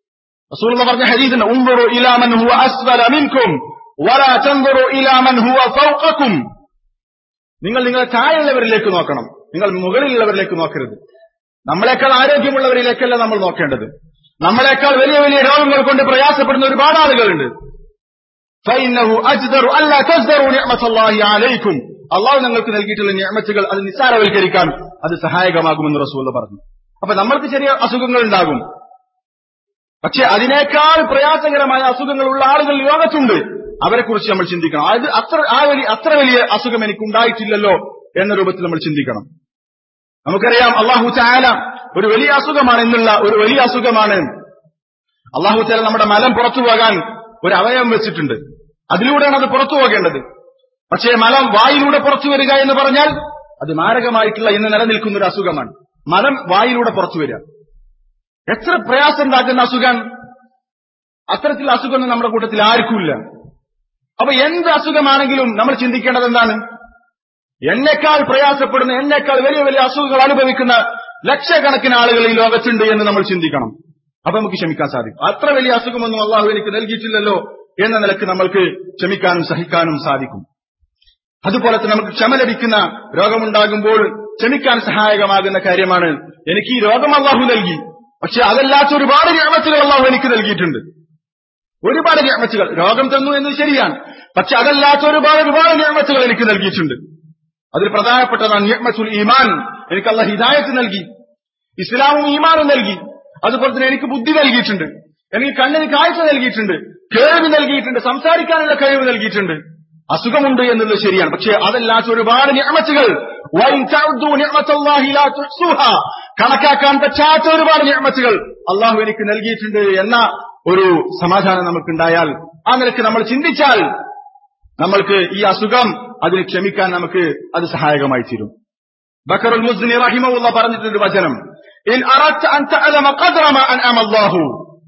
റസൂലുള്ളാഹി പറഞ്ഞ ഹദീസിന് ഉൻദുറു ഇലാ മൻ ഹുവ അസ്ഫല മിൻകും വലാ തൻദുറു ഇലാ മൻ ഹുവ ഫൗഖകും. നിങ്ങൾ നിങ്ങളെ താഴെയുള്ളവരിലേക്ക് നോക്കണം, നിങ്ങൾ മുകളിലുള്ളവരിലേക്ക് നോക്കരുത്. നമ്മളെക്കാൾ ആരോഗ്യമുള്ളവരിലേക്കല്ല നമ്മൾ നോക്കേണ്ടത്. നമ്മളെക്കാൾ വലിയ വലിയ രോഗങ്ങൾ കൊണ്ട് പ്രയാസപ്പെടുന്ന ഒരുപാട് ആളുകളുണ്ട്. ഫഇന്നഹു അജ്ദറു അല്ലാ തസ്ദറു നിഅമത്തല്ലാഹി അലൈക്കും. അള്ളാഹു നിങ്ങൾക്ക് നൽകിയിട്ടുള്ള നിഅമത്തുകൾ അത് നിസ്സാരവൽക്കരിക്കാൻ അത് സഹായകമാകുമെന്ന് റസൂൽ പറഞ്ഞു. അപ്പൊ നമ്മൾക്ക് ചെറിയ അസുഖങ്ങൾ ഉണ്ടാകും, പക്ഷെ അതിനേക്കാൾ പ്രയാസകരമായ അസുഖങ്ങളുള്ള ആളുകൾ ലോകത്തുണ്ട്. അവരെ കുറിച്ച് നമ്മൾ ചിന്തിക്കണം. അത് അത്ര ആ വലിയ അത്ര വലിയ അസുഖം എനിക്ക് ഉണ്ടായിട്ടില്ലല്ലോ എന്ന രൂപത്തിൽ നമ്മൾ ചിന്തിക്കണം. നമുക്കറിയാം അല്ലാഹു തആല ഒരു വലിയ അസുഖമാണ് എന്നുള്ള ഒരു വലിയ അസുഖമാണ്. അല്ലാഹു തആല നമ്മുടെ മലം പുറത്തു പോകാൻ ഒരു അവയവം വെച്ചിട്ടുണ്ട്, അതിലൂടെയാണ് അത് പുറത്തു പോകേണ്ടത്. പക്ഷേ മലം വായിലൂടെ പുറത്തു വരിക എന്ന് പറഞ്ഞാൽ അത് മാരകമായിട്ടുള്ള ഇന്ന് നിലനിൽക്കുന്ന ഒരു അസുഖമാണ്. മലം വായിലൂടെ പുറത്തു വരിക എത്ര പ്രയാസം ഉണ്ടാക്കുന്ന അസുഖമാണ്. അത്തരത്തിലുള്ള അസുഖമൊന്നും നമ്മുടെ കൂട്ടത്തിൽ ആർക്കുമില്ല. അപ്പൊ എന്ത് അസുഖമാണെങ്കിലും നമ്മൾ ചിന്തിക്കേണ്ടത് എന്താണ്? എന്നെക്കാൾ പ്രയാസപ്പെടുന്ന, എന്നെക്കാൾ വലിയ വലിയ അസുഖങ്ങൾ അനുഭവിക്കുന്ന ലക്ഷക്കണക്കിന് ആളുകൾ ഈ ലോകത്തുണ്ട് എന്ന് നമ്മൾ ചിന്തിക്കണം. അപ്പൊ നമുക്ക് ക്ഷമിക്കാൻ സാധിക്കും. അത്ര വലിയ അസുഖമൊന്നും അള്ളാഹു എനിക്ക് നൽകിയിട്ടില്ലല്ലോ എന്ന നിലക്ക് നമ്മൾക്ക് ക്ഷമിക്കാനും സഹിക്കാനും സാധിക്കും. അതുപോലെ തന്നെ നമുക്ക് ക്ഷമ ലഭിക്കുന്ന രോഗമുണ്ടാകുമ്പോൾ ക്ഷമിക്കാൻ സഹായകമാകുന്ന കാര്യമാണ് എനിക്ക് ഈ രോഗം അള്ളാഹു നൽകി, പക്ഷെ അതല്ലാത്ത ഒരുപാട് നിഅമത്തുകൾ അള്ളാഹു എനിക്ക് നൽകിയിട്ടുണ്ട്. ഒരുപാട് നിഅമത്തുകൾ, രോഗം തന്നു എന്ന് ശരിയാണ്, പക്ഷെ അതല്ലാത്ത ഒരുപാട് ഒരുപാട് നിഅമത്തുകൾ എനിക്ക് നൽകിയിട്ടുണ്ട്. അതിൽ പ്രധാനപ്പെട്ടതാണ് നിഅമത്തുൽ ഈമാൻ. എനിക്ക് അള്ളാഹു ഹിദായത്ത് നൽകി, ഇസ്ലാമും ഈമാനും നൽകി. അതുപോലെ തന്നെ എനിക്ക് ബുദ്ധി നൽകിയിട്ടുണ്ട്, എനിക്ക് കണ്ണിന് കാഴ്ച നൽകിയിട്ടുണ്ട്, കേൾവി നൽകിയിട്ടുണ്ട്, സംസാരിക്കാനുള്ള കഴിവ് നൽകിയിട്ടുണ്ട്. അസുഖമുണ്ട് എന്നുള്ളത് ശരിയാണ്, പക്ഷെ അതല്ലാത്ത ഒരുപാട് നിഅമത്തുകൾ, കണക്കാക്കാൻ പറ്റാത്ത ഒരുപാട് നിഅമത്തുകൾ അള്ളാഹു എനിക്ക് നൽകിയിട്ടുണ്ട് എന്ന ഒരു സമാധാനം നമുക്കുണ്ടായാൽ, ആ നിലക്ക് നമ്മൾ ചിന്തിച്ചാൽ നമ്മൾക്ക് ഈ അസുഖം അതിന് ക്ഷമിക്കാൻ നമുക്ക് അത് സഹായകമായി തീരും. ബക്കറുൽ മുസ്നി റഹിമഹുല്ലാഹ് പറഞ്ഞിട്ടൊരു വചനം, ഇൻ അറദ്ത അൻ തഅലമ ഖദ്റ മാ അൻഅമ അല്ലാഹു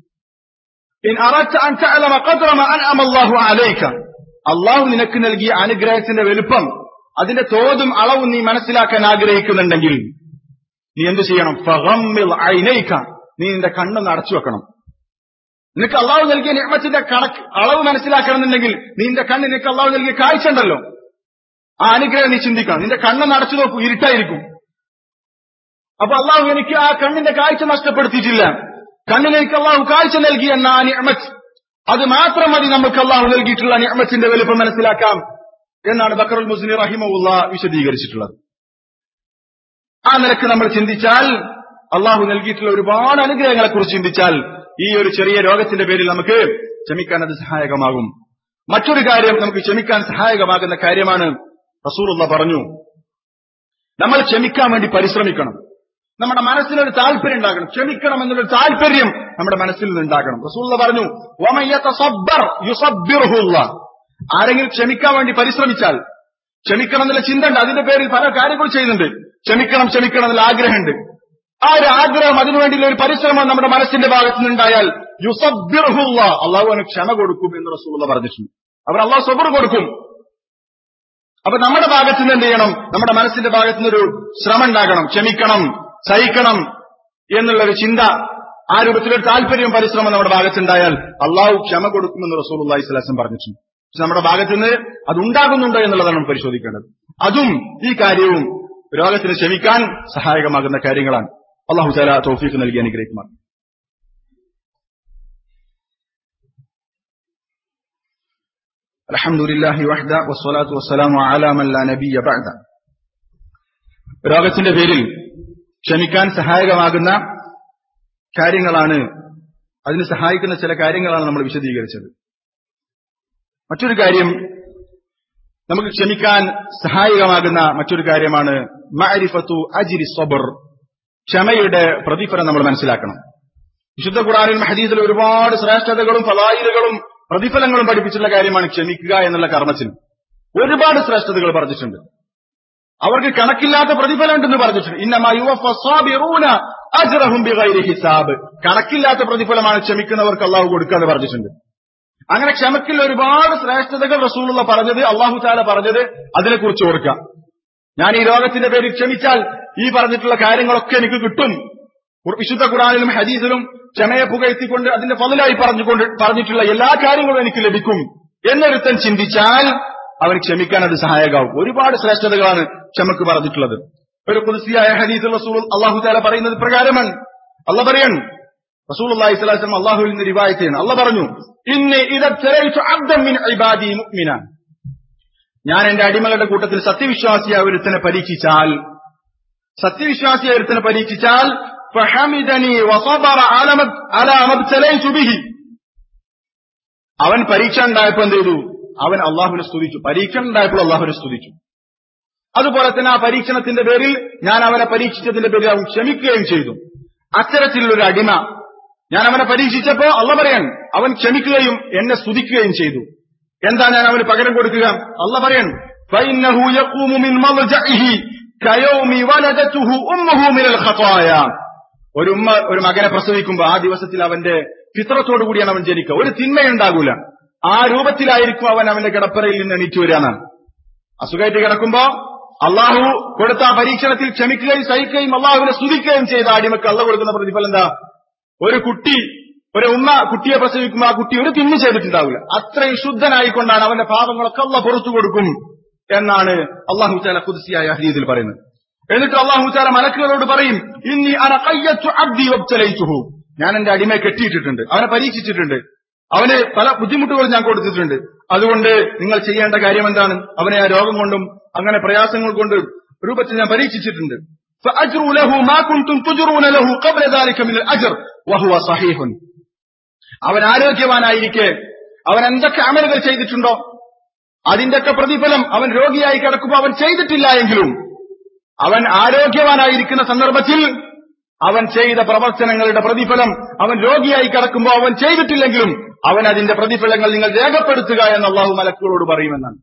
ഇൻ അറദ്ത അൻ തഅലമ ഖദ്റ മാ അൻഅമ അല്ലാഹു അലൈക. അള്ളാഹു നിനക്ക് നൽകിയ അനുഗ്രഹത്തിന്റെ വലുപ്പം, അതിന്റെ തോതും അളവും നീ മനസ്സിലാക്കാൻ ആഗ്രഹിക്കുന്നുണ്ടെങ്കിൽ നീ എന്ത് ചെയ്യണം? ഫഗമ്മിൽ ഐനൈക, നീ നിന്റെ കണ്ണ് അടച്ചു വെക്കണം. നിനക്ക് അള്ളാഹു നൽകിയ നിഅമത്തിന്റെ കണക്ക് അളവ് മനസ്സിലാക്കണമെന്നുണ്ടെങ്കിൽ നീ നിന്റെ കണ്ണ്, നിനക്ക് അള്ളാഹു നൽകിയ കാഴ്ച ഉണ്ടല്ലോ, ആ അനുഗ്രഹം നീ ചിന്തിക്കണം. നിന്റെ കണ്ണ് അടച്ചു നോക്കൂ, ഇരുട്ടായിരിക്കും. അപ്പൊ അള്ളാഹു എനിക്ക് ആ കണ്ണിന്റെ കാഴ്ച നഷ്ടപ്പെടുത്തിയിട്ടില്ല, കണ്ണിന് എനിക്ക് അള്ളാഹു കാഴ്ച നൽകി എന്ന ആ നിഅമത്ത്, അത് മാത്രം മതി നമുക്ക് അള്ളാഹു നൽകിയിട്ടുള്ള നിഅമത്തിന്റെ വലുപ്പം മനസ്സിലാക്കാം എന്നാണ് ബക്കറുൽ മുസ്നി റഹിമഹുല്ലാഹ് വിശദീകരിച്ചിട്ടുള്ളത്. ആ നിലക്ക് നമ്മൾ ചിന്തിച്ചാൽ, അള്ളാഹു നൽകിയിട്ടുള്ള ഒരുപാട് അനുഗ്രഹങ്ങളെ കുറിച്ച് ചിന്തിച്ചാൽ ഈ ഒരു ചെറിയ രോഗത്തിന്റെ പേരിൽ നമുക്ക് ക്ഷമിക്കാൻ അത് സഹായകമാകും. മറ്റൊരു കാര്യം നമുക്ക് ക്ഷമിക്കാൻ സഹായകമാകുന്ന കാര്യമാണ്, റസൂലുള്ളാഹി പറഞ്ഞു, നമ്മൾ ക്ഷമിക്കാൻ വേണ്ടി പരിശ്രമിക്കണം. നമ്മുടെ മനസ്സിലൊരു താല്പര്യം ഉണ്ടാകണം, ക്ഷമിക്കണം എന്നുള്ളൊരു താല്പര്യം നമ്മുടെ മനസ്സിൽ നിന്ന് ഉണ്ടാകണം. റസൂലുള്ളാഹി പറഞ്ഞു, വമൻ യതസബ്ബർ യുസബ്ബിറുഹുല്ലാഹ്. ആരെങ്കിലും ക്ഷമിക്കാൻ വേണ്ടി പരിശ്രമിച്ചാൽ, ക്ഷമിക്കണം എന്നുള്ള ചിന്ത ഉണ്ട്, അതിന്റെ പേരിൽ പല കാര്യങ്ങൾ ചെയ്യുന്നുണ്ട്, ക്ഷമിക്കണം ക്ഷമിക്കണം എന്നുള്ള ആഗ്രഹമുണ്ട്. ആ ഒരു ആഗ്രഹം, അതിനുവേണ്ടിയുള്ള ഒരു പരിശ്രമം നമ്മുടെ മനസ്സിന്റെ ഭാഗത്ത് നിന്നുണ്ടായാൽ യുസബ്ബിറുഹുല്ലാഹ്, അള്ളാഹു അവന് ക്ഷമ കൊടുക്കും എന്ന് റസൂലുള്ളാഹി പറഞ്ഞിട്ടുണ്ട്. അവർ അള്ളാഹു സബർ കൊടുക്കും. അപ്പൊ നമ്മുടെ ഭാഗത്ത് നിന്ന് എന്ത് ചെയ്യണം? നമ്മുടെ മനസ്സിന്റെ ഭാഗത്ത് നിന്നൊരു ശ്രമം ഉണ്ടാകണം, ക്ഷമിക്കണം, സഹിക്കണം എന്നുള്ളൊരു ചിന്ത, ആ രൂപത്തിലൊരു താല്പര്യവും പരിശ്രമം നമ്മുടെ ഭാഗത്തുണ്ടായാൽ അള്ളാഹു ക്ഷമ കൊടുക്കുമെന്ന് റസൂലുള്ളാഹി സ്വല്ലല്ലാഹു അലൈഹി വസല്ലം പറഞ്ഞിട്ടുണ്ട്. പക്ഷെ നമ്മുടെ ഭാഗത്ത് നിന്ന് അത് ഉണ്ടാകുന്നുണ്ടോ എന്നുള്ളതാണ് നമ്മൾ പരിശോധിക്കേണ്ടത്. അതും ഈ കാര്യവും രോഗത്തിന് ക്ഷമിക്കാൻ സഹായകമാകുന്ന കാര്യങ്ങളാണ്. അള്ളാഹു തആല തൗഫീഖ് നൽകി അനുഗ്രഹിക്കുമാർ. അൽഹംദുലില്ലാഹി വഹ്ദ വസ്സലാത്തു വസ്സലാമു അലാ മൻ ലാ നബിയ്യ ബഅദ. രോഗത്തിന്റെ പേരിൽ ക്ഷമിക്കാൻ സഹായകമാകുന്ന കാര്യങ്ങളാണ്, അതിന് സഹായിക്കുന്ന ചില കാര്യങ്ങളാണ് നമ്മൾ വിശദീകരിച്ചത്. മറ്റൊരു കാര്യം, നമുക്ക് ക്ഷമിക്കാൻ സഹായകമാകുന്ന മറ്റൊരു കാര്യമാണ് മഅരിഫത്തു അജ്രി സബ്ർ. ക്ഷമയുടെ പ്രതിഫലം നമ്മൾ മനസ്സിലാക്കണം. വിശുദ്ധ ഖുർആനിലും ഹദീസിലും ഒരുപാട് ശ്രേഷ്ഠതകളും ഫളായിലുകളും പ്രതിഫലങ്ങളും പഠിപ്പിച്ചിട്ടുള്ള കാര്യമാണ് ക്ഷമിക്കുക എന്നുള്ള കർമ്മത്തിന്. ഒരുപാട് ശ്രേഷ്ഠതകൾ പറഞ്ഞിട്ടുണ്ട്, അവർക്ക് കണക്കില്ലാത്ത പ്രതിഫലം ഉണ്ടെന്ന് പറഞ്ഞിട്ടുണ്ട്. ഇന്നമാ യുവഫ്ഫ സ്സാബിറൂന അജ്റഹും ബിഗൈരി ഹിസാബ്. കണക്കില്ലാത്ത പ്രതിഫലമാണ് ക്ഷമിക്കുന്നവർക്ക് അള്ളാഹു കൊടുക്കുക എന്ന് പറഞ്ഞിട്ടുണ്ട്. അങ്ങനെ ക്ഷമയ്ക്കുള്ള ഒരുപാട് ശ്രേഷ്ഠതകൾ റസൂലുള്ളാഹി പറഞ്ഞത്, അള്ളാഹു തആല പറഞ്ഞത്, അതിനെക്കുറിച്ച് ഓർക്കുക. ഞാൻ ഈ രോഗത്തിന്റെ പേരിൽ ക്ഷമിച്ചാൽ ഈ പറഞ്ഞിട്ടുള്ള കാര്യങ്ങളൊക്കെ എനിക്ക് കിട്ടും വിശുദ്ധ ഖുർആനിലും ഹദീസിലും ക്ഷമയെ പുകഴ്ത്തിക്കൊണ്ട് അതിന്റെ ഫളലായി പറഞ്ഞുകൊണ്ട് പറഞ്ഞിട്ടുള്ള എല്ലാ കാര്യങ്ങളും എനിക്ക് ലഭിക്കും എന്നൊരുത്തൻ ചിന്തിച്ചാൽ അവന് ക്ഷമിക്കാൻ അത് സഹായകമാവും. ഒരുപാട് ശ്രേഷ്ഠതകളാണ് ക്ഷമക്ക് പറഞ്ഞിട്ടുള്ളത്. ഒരു ഖുദ്സിയായ ഹദീസിൽ റസൂൽ അല്ലാഹു തആല പറയുന്നത് പ്രകാരമാണ്. അല്ലാഹു പറയാണ്, റസൂലുള്ളാഹി സ്വല്ലല്ലാഹു അലൈഹി വസല്ലം അല്ലാഹുവിൽ നിന്ന് റിവായത്ത് ചെയ്യുന്നു. അല്ലാഹു പറഞ്ഞു, ഇന്നി ഇദാ തറൈതു അബ്ദൻ മിൻ ഇബാദി മുഅ്മിനാ, ഞാൻ എന്റെ അടിമകളുടെ കൂട്ടത്തിൽ സത്യവിശ്വാസിയായ ഒരുത്തനെ പരീക്ഷിച്ചാൽ സത്യവിശ്വാസിയായ ഒരുത്തനെ പരീക്ഷിച്ചാൽ ഫഹമിദനി വസബറ അലാ മബ്തലൈതു ബിഹി, അവൻ പരീക്ഷ ഉണ്ടായപ്പോൾ എന്ത് ചെയ്തു? അവൻ അള്ളാഹുവിനെ സ്തുതിച്ചു. പരീക്ഷ ഉണ്ടായപ്പോൾ അള്ളാഹുവിനെ സ്തുതിച്ചു. അതുപോലെ തന്നെ ആ പരീക്ഷണത്തിന്റെ പേരിൽ ഞാൻ അവനെ പരീക്ഷിച്ചതിന്റെ പേരിൽ അവൻ ക്ഷമിക്കുകയും ചെയ്തു. അത്തരത്തിലുള്ളൊരു അടിമ ഞാൻ അവനെ പരീക്ഷിച്ചപ്പോ അള്ളാഹു പറയാൻ അവൻ ക്ഷമിക്കുകയും എന്നെ സ്തുതിക്കുകയും ചെയ്തു. എന്താ ഞാൻ അവന് പകരം കൊടുക്കുക? അള്ളാഹു പറയാൻ ഫഇന്നഹു യഖൂമു മിൻ മൽജഇഹി കയൗമി വലദതുഹു ഉമ്മുഹു മിനൽ ഖതായ, ഒരു ഉമ്മ ഒരു മകനെ പ്രസവിക്കുമ്പോൾ ആ ദിവസത്തിൽ അവന്റെ ഫിത്രത്തോടു കൂടിയാണ് അവൻ ജനിക്കുക. ഒരു തിന്മയുണ്ടാകൂല. ആ രൂപത്തിലായിരിക്കും അവൻ അവന്റെ കിടപ്പറയിൽ നിന്ന് എണീറ്റ് വരാനാണ്. അസുഖമായിട്ട് കിടക്കുമ്പോ അള്ളാഹു കൊടുത്ത ആ പരീക്ഷണത്തിൽ ക്ഷമിക്കുകയും സഹിക്കുകയും അള്ളാഹുവിനെ സ്തുതിക്കുകയും ചെയ്ത അടിമക്ക് അള്ളാഹു കൊടുക്കുന്ന പ്രതിഫലം എന്താ? ഒരു കുട്ടി ഒരു ഉമ്മ കുട്ടിയെ പ്രസവിക്കുമ്പോൾ ആ കുട്ടി ഒരു തിന്മ ചെയ്തിട്ടുണ്ടാവില്ല. അത്രയും ശുദ്ധനായിക്കൊണ്ടാണ് അവന്റെ പാപങ്ങളൊക്കെ അള്ളാഹ് പുറത്തു കൊടുക്കും എന്നാണ് അള്ളാഹു തആല ഖുദ്സിയായ ഹദീസിൽ പറയുന്നത്. എന്നിട്ട് അള്ളാഹു തആല മലക്കുകളോട് പറയും, ഇന്നി അന ഖയ്യത്തു അബ്ദി വബ്തലൈതുഹു, ഞാൻ എന്റെ അടിമയെ കെട്ടിയിട്ടിട്ടുണ്ട്, അവനെ പരീക്ഷിച്ചിട്ടുണ്ട്, അവന് പല ബുദ്ധിമുട്ടുകൾ ഞാൻ കൊടുത്തിട്ടുണ്ട്. അതുകൊണ്ട് നിങ്ങൾ ചെയ്യേണ്ട കാര്യം എന്താണ്? അവനെ ആ രോഗം കൊണ്ടും അങ്ങനെ പ്രയാസങ്ങൾ കൊണ്ട് രൂപത്തിൽ ഞാൻ പരീക്ഷിച്ചിട്ടുണ്ട്. ഫഅജ്റു ലഹു മാ കുൻതും തുജ്റൂന ലഹു ഖബ്ല ദാലിക മിനൽ അജ്ർ വഹുവ സഹീഹുൻ, അവൻ ആരോഗ്യവാനായിരിക്കെ അവൻ എന്തൊക്കെ അമലുകൾ ചെയ്തിട്ടുണ്ടോ അതിന്റെയൊക്കെ പ്രതിഫലം അവൻ രോഗിയായി കിടക്കുമ്പോൾ അവൻ ചെയ്തിട്ടില്ല എങ്കിലും അവൻ ആരോഗ്യവാനായിരിക്കുന്ന സന്ദർഭത്തിൽ അവൻ ചെയ്ത പ്രവർത്തനങ്ങളുടെ പ്രതിഫലം അവൻ രോഗിയായി കിടക്കുമ്പോൾ അവൻ ചെയ്തിട്ടില്ലെങ്കിലും അവൻ അതിന്റെ പ്രതിഫലങ്ങൾ നിങ്ങൾ രേഖപ്പെടുത്തുക എന്ന് അള്ളാഹു മലക്കുകളോട് പറയുമെന്നാണ്.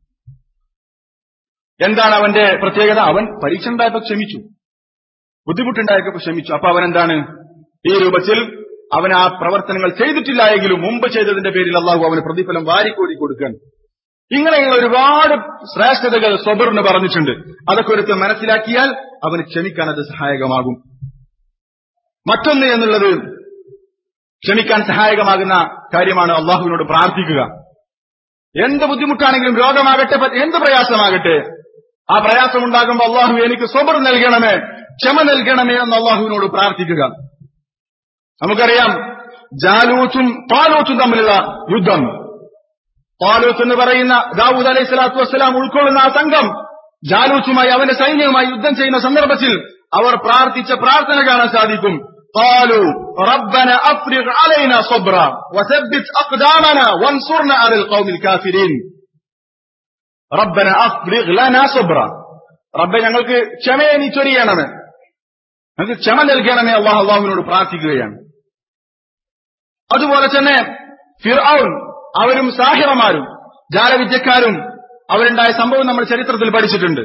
എന്താണ് അവന്റെ പ്രത്യേകത? അവൻ പരീക്ഷ ഉണ്ടായപ്പോൾ ക്ഷമിച്ചു, ബുദ്ധിമുട്ടുണ്ടായപ്പോൾ ക്ഷമിച്ചു. അപ്പൊ അവൻ എന്താണ്? ഈ രൂപത്തിൽ അവൻ ആ പ്രവർത്തനങ്ങൾ ചെയ്തിട്ടില്ല എങ്കിലും മുമ്പ് ചെയ്തതിന്റെ പേരിൽ അള്ളാഹു അവന് പ്രതിഫലം വാരിക്കോരി കൊടുക്കാൻ. ഇങ്ങനെയുള്ള ഒരുപാട് ശ്രേഷ്ഠതകൾ സ്വബറിന് പറഞ്ഞിട്ടുണ്ട്. അതൊക്കെ ഒരുത്തൻ മനസ്സിലാക്കിയാൽ അവന് ക്ഷമിക്കാൻ അത് സഹായകമാകും. മറ്റൊന്ന് എന്നുള്ളത് ക്ഷമിക്കാൻ സഹായകമാകുന്ന കാര്യമാണ് അള്ളാഹുവിനോട് പ്രാർത്ഥിക്കുക. എന്ത് ബുദ്ധിമുട്ടാണെങ്കിലും, രോഗമാകട്ടെ, എന്ത് പ്രയാസമാകട്ടെ, ആ പ്രയാസം ഉണ്ടാകുമ്പോൾ അള്ളാഹു എനിക്ക് സ്വബർ നൽകണമേ, ക്ഷമ നൽകണമേ എന്ന് അള്ളാഹുവിനോട് പ്രാർത്ഥിക്കുക. നമുക്കറിയാം ജാലൂത്തും താലൂത്തും തമ്മിലുള്ള യുദ്ധം. താലൂത്ത് എന്ന് പറയുന്ന ദാവൂദ് അലൈഹി സ്വലാത്തു വസ്സലാം ഉൾക്കൊള്ളുന്ന ആ സംഘം ജാലൂത്തുമായി അവന്റെ സൈന്യവുമായി യുദ്ധം ചെയ്യുന്ന സന്ദർഭത്തിൽ അവർ പ്രാർത്ഥിച്ച പ്രാർത്ഥന കാണാൻ സാധിക്കും. قالوا ربنا افرغ علينا صبرا وثبت اقدامنا وانصرنا على القوم الكافرين. ربنا افرغ لنا صبرا, റബ്ബേ ഞങ്ങൾക്ക് ക്ഷമയെ നീ ചൊരിയണമേ, ഞങ്ങൾക്ക് ക്ഷമ നൽകണമേ അല്ലാഹു അല്ലാഹുവിനോട് പ്രാർത്ഥിക്കുകയാണ്. അതുപോലെ തന്നെ ഫിർഔൻ അവരും സാഹിറമാരും ജാലവിദ്യക്കാരും അവരുണ്ടായ സംഭവം നമ്മൾ ചരിത്രത്തിൽ പഠിച്ചിട്ടുണ്ട്.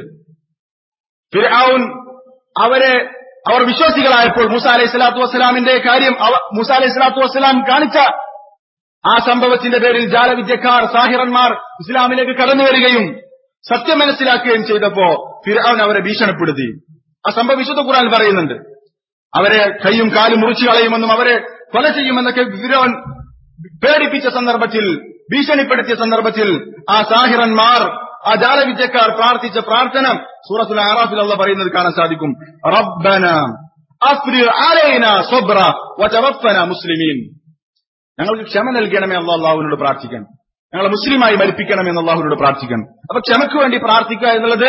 ഫിർഔൻ അവരെ അവർ വിശ്വാസികളായപ്പോൾ മൂസ അലൈഹി സ്വലാത്തു വസ്സലാമിന്റെ കാര്യം മൂസ അലൈഹി സ്വലാത്തു വസ്സലാം കാണിച്ച ആ സംഭവത്തിന്റെ പേരിൽ ജാലവിദ്യക്കാർ സാഹിറന്മാർ ഇസ്ലാമിലേക്ക് കടന്നു വരികയും സത്യം മനസ്സിലാക്കുകയും ചെയ്തപ്പോ ഫിർഔൻ അവരെ ഭീഷണിപ്പെടുത്തി. ആ സംഭവം വിശുദ്ധ ഖുർആൻ പറയുന്നുണ്ട്. അവരെ കൈയും കാലും മുറിച്ചു കളയുമെന്നും അവരെ കൊല ചെയ്യുമെന്നൊക്കെ ഫിർഔൻ പേടിപ്പിച്ച സന്ദർഭത്തിൽ, ഭീഷണിപ്പെടുത്തിയ സന്ദർഭത്തിൽ ആ സാഹിറന്മാർ, ആ ജാലവിദ്യക്കാർ പ്രാർത്ഥിച്ച പ്രാർത്ഥന സൂറത്തുൽ അറാഫിൽ അല്ലാഹു പറയുന്നത് കാണാൻ സാധിക്കും. റബ്ബന അഫ്രിഗ് അലൈനാ സബ്റ വതവഫന മുസ്ലിമീൻ, ഞങ്ങൾക്ക് ക്ഷമ നൽകണമേ അല്ലാഹു അല്ലാഹുവിനോട് പ്രാർത്ഥിക്കാൻ, ഞങ്ങളെ മുസ്ലിമായി മരിപ്പിക്കണമേ എന്ന് അല്ലാഹുവിനോട് പ്രാർത്ഥിക്കാൻ. അപ്പൊ ക്ഷമയ്ക്ക് വേണ്ടി പ്രാർത്ഥിക്കുക എന്നുള്ളത്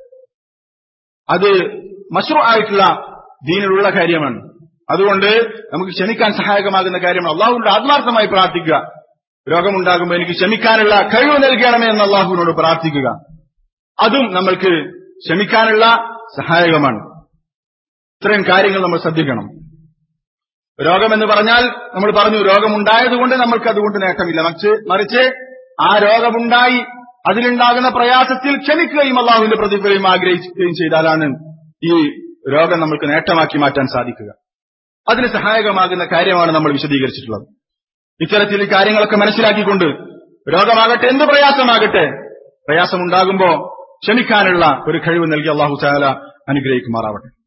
അത് മശ്റൂ ആയിട്ടുള്ള ദീനിലുള്ള കാര്യമാണ്. അതുകൊണ്ട് നമുക്ക് ക്ഷമിക്കാൻ സഹായകമാകുന്ന കാര്യമാണ് അല്ലാഹുവിനോട് ആത്മാർത്ഥമായി പ്രാർത്ഥിക്കുക. രോഗമുണ്ടാകുമ്പോൾ എനിക്ക് ക്ഷമിക്കാനുള്ള കഴിവ് നൽകണമേ എന്ന് അല്ലാഹുവിനോട് പ്രാർത്ഥിക്കുക. അതും നമ്മൾക്ക് ക്ഷമിക്കാനുള്ള സഹായകമാണ്. ഇത്രയും കാര്യങ്ങൾ നമ്മൾ ശ്രദ്ധിക്കണം. രോഗമെന്ന് പറഞ്ഞാൽ നമ്മൾ പറഞ്ഞു, രോഗമുണ്ടായതുകൊണ്ട് നമ്മൾക്ക് അതുകൊണ്ട് നേട്ടമില്ല, മറിച്ച് മറിച്ച് ആ രോഗമുണ്ടായി അതിലുണ്ടാകുന്ന പ്രയാസത്തിൽ ക്ഷമിക്കുകയും അല്ലാഹുവിന്റെ പ്രതിഫലം ആഗ്രഹിക്കുകയും ചെയ്താലാണ് ഈ രോഗം നമ്മൾക്ക് നേട്ടമാക്കി മാറ്റാൻ സാധിക്കുക. അതിന് സഹായകമാകുന്ന കാര്യമാണ് നമ്മൾ വിശദീകരിച്ചിട്ടുള്ളത്. ഇത്തരത്തിൽ കാര്യങ്ങളൊക്കെ മനസ്സിലാക്കിക്കൊണ്ട് രോഗമാകട്ടെ, എന്ത് പ്രയാസമാകട്ടെ, പ്രയാസമുണ്ടാകുമ്പോ ക്ഷമിക്കാനുള്ള ഒരു കഴിവ് നൽകി അല്ലാഹു തആല അനുഗ്രഹിക്കുമാറാവട്ടെ.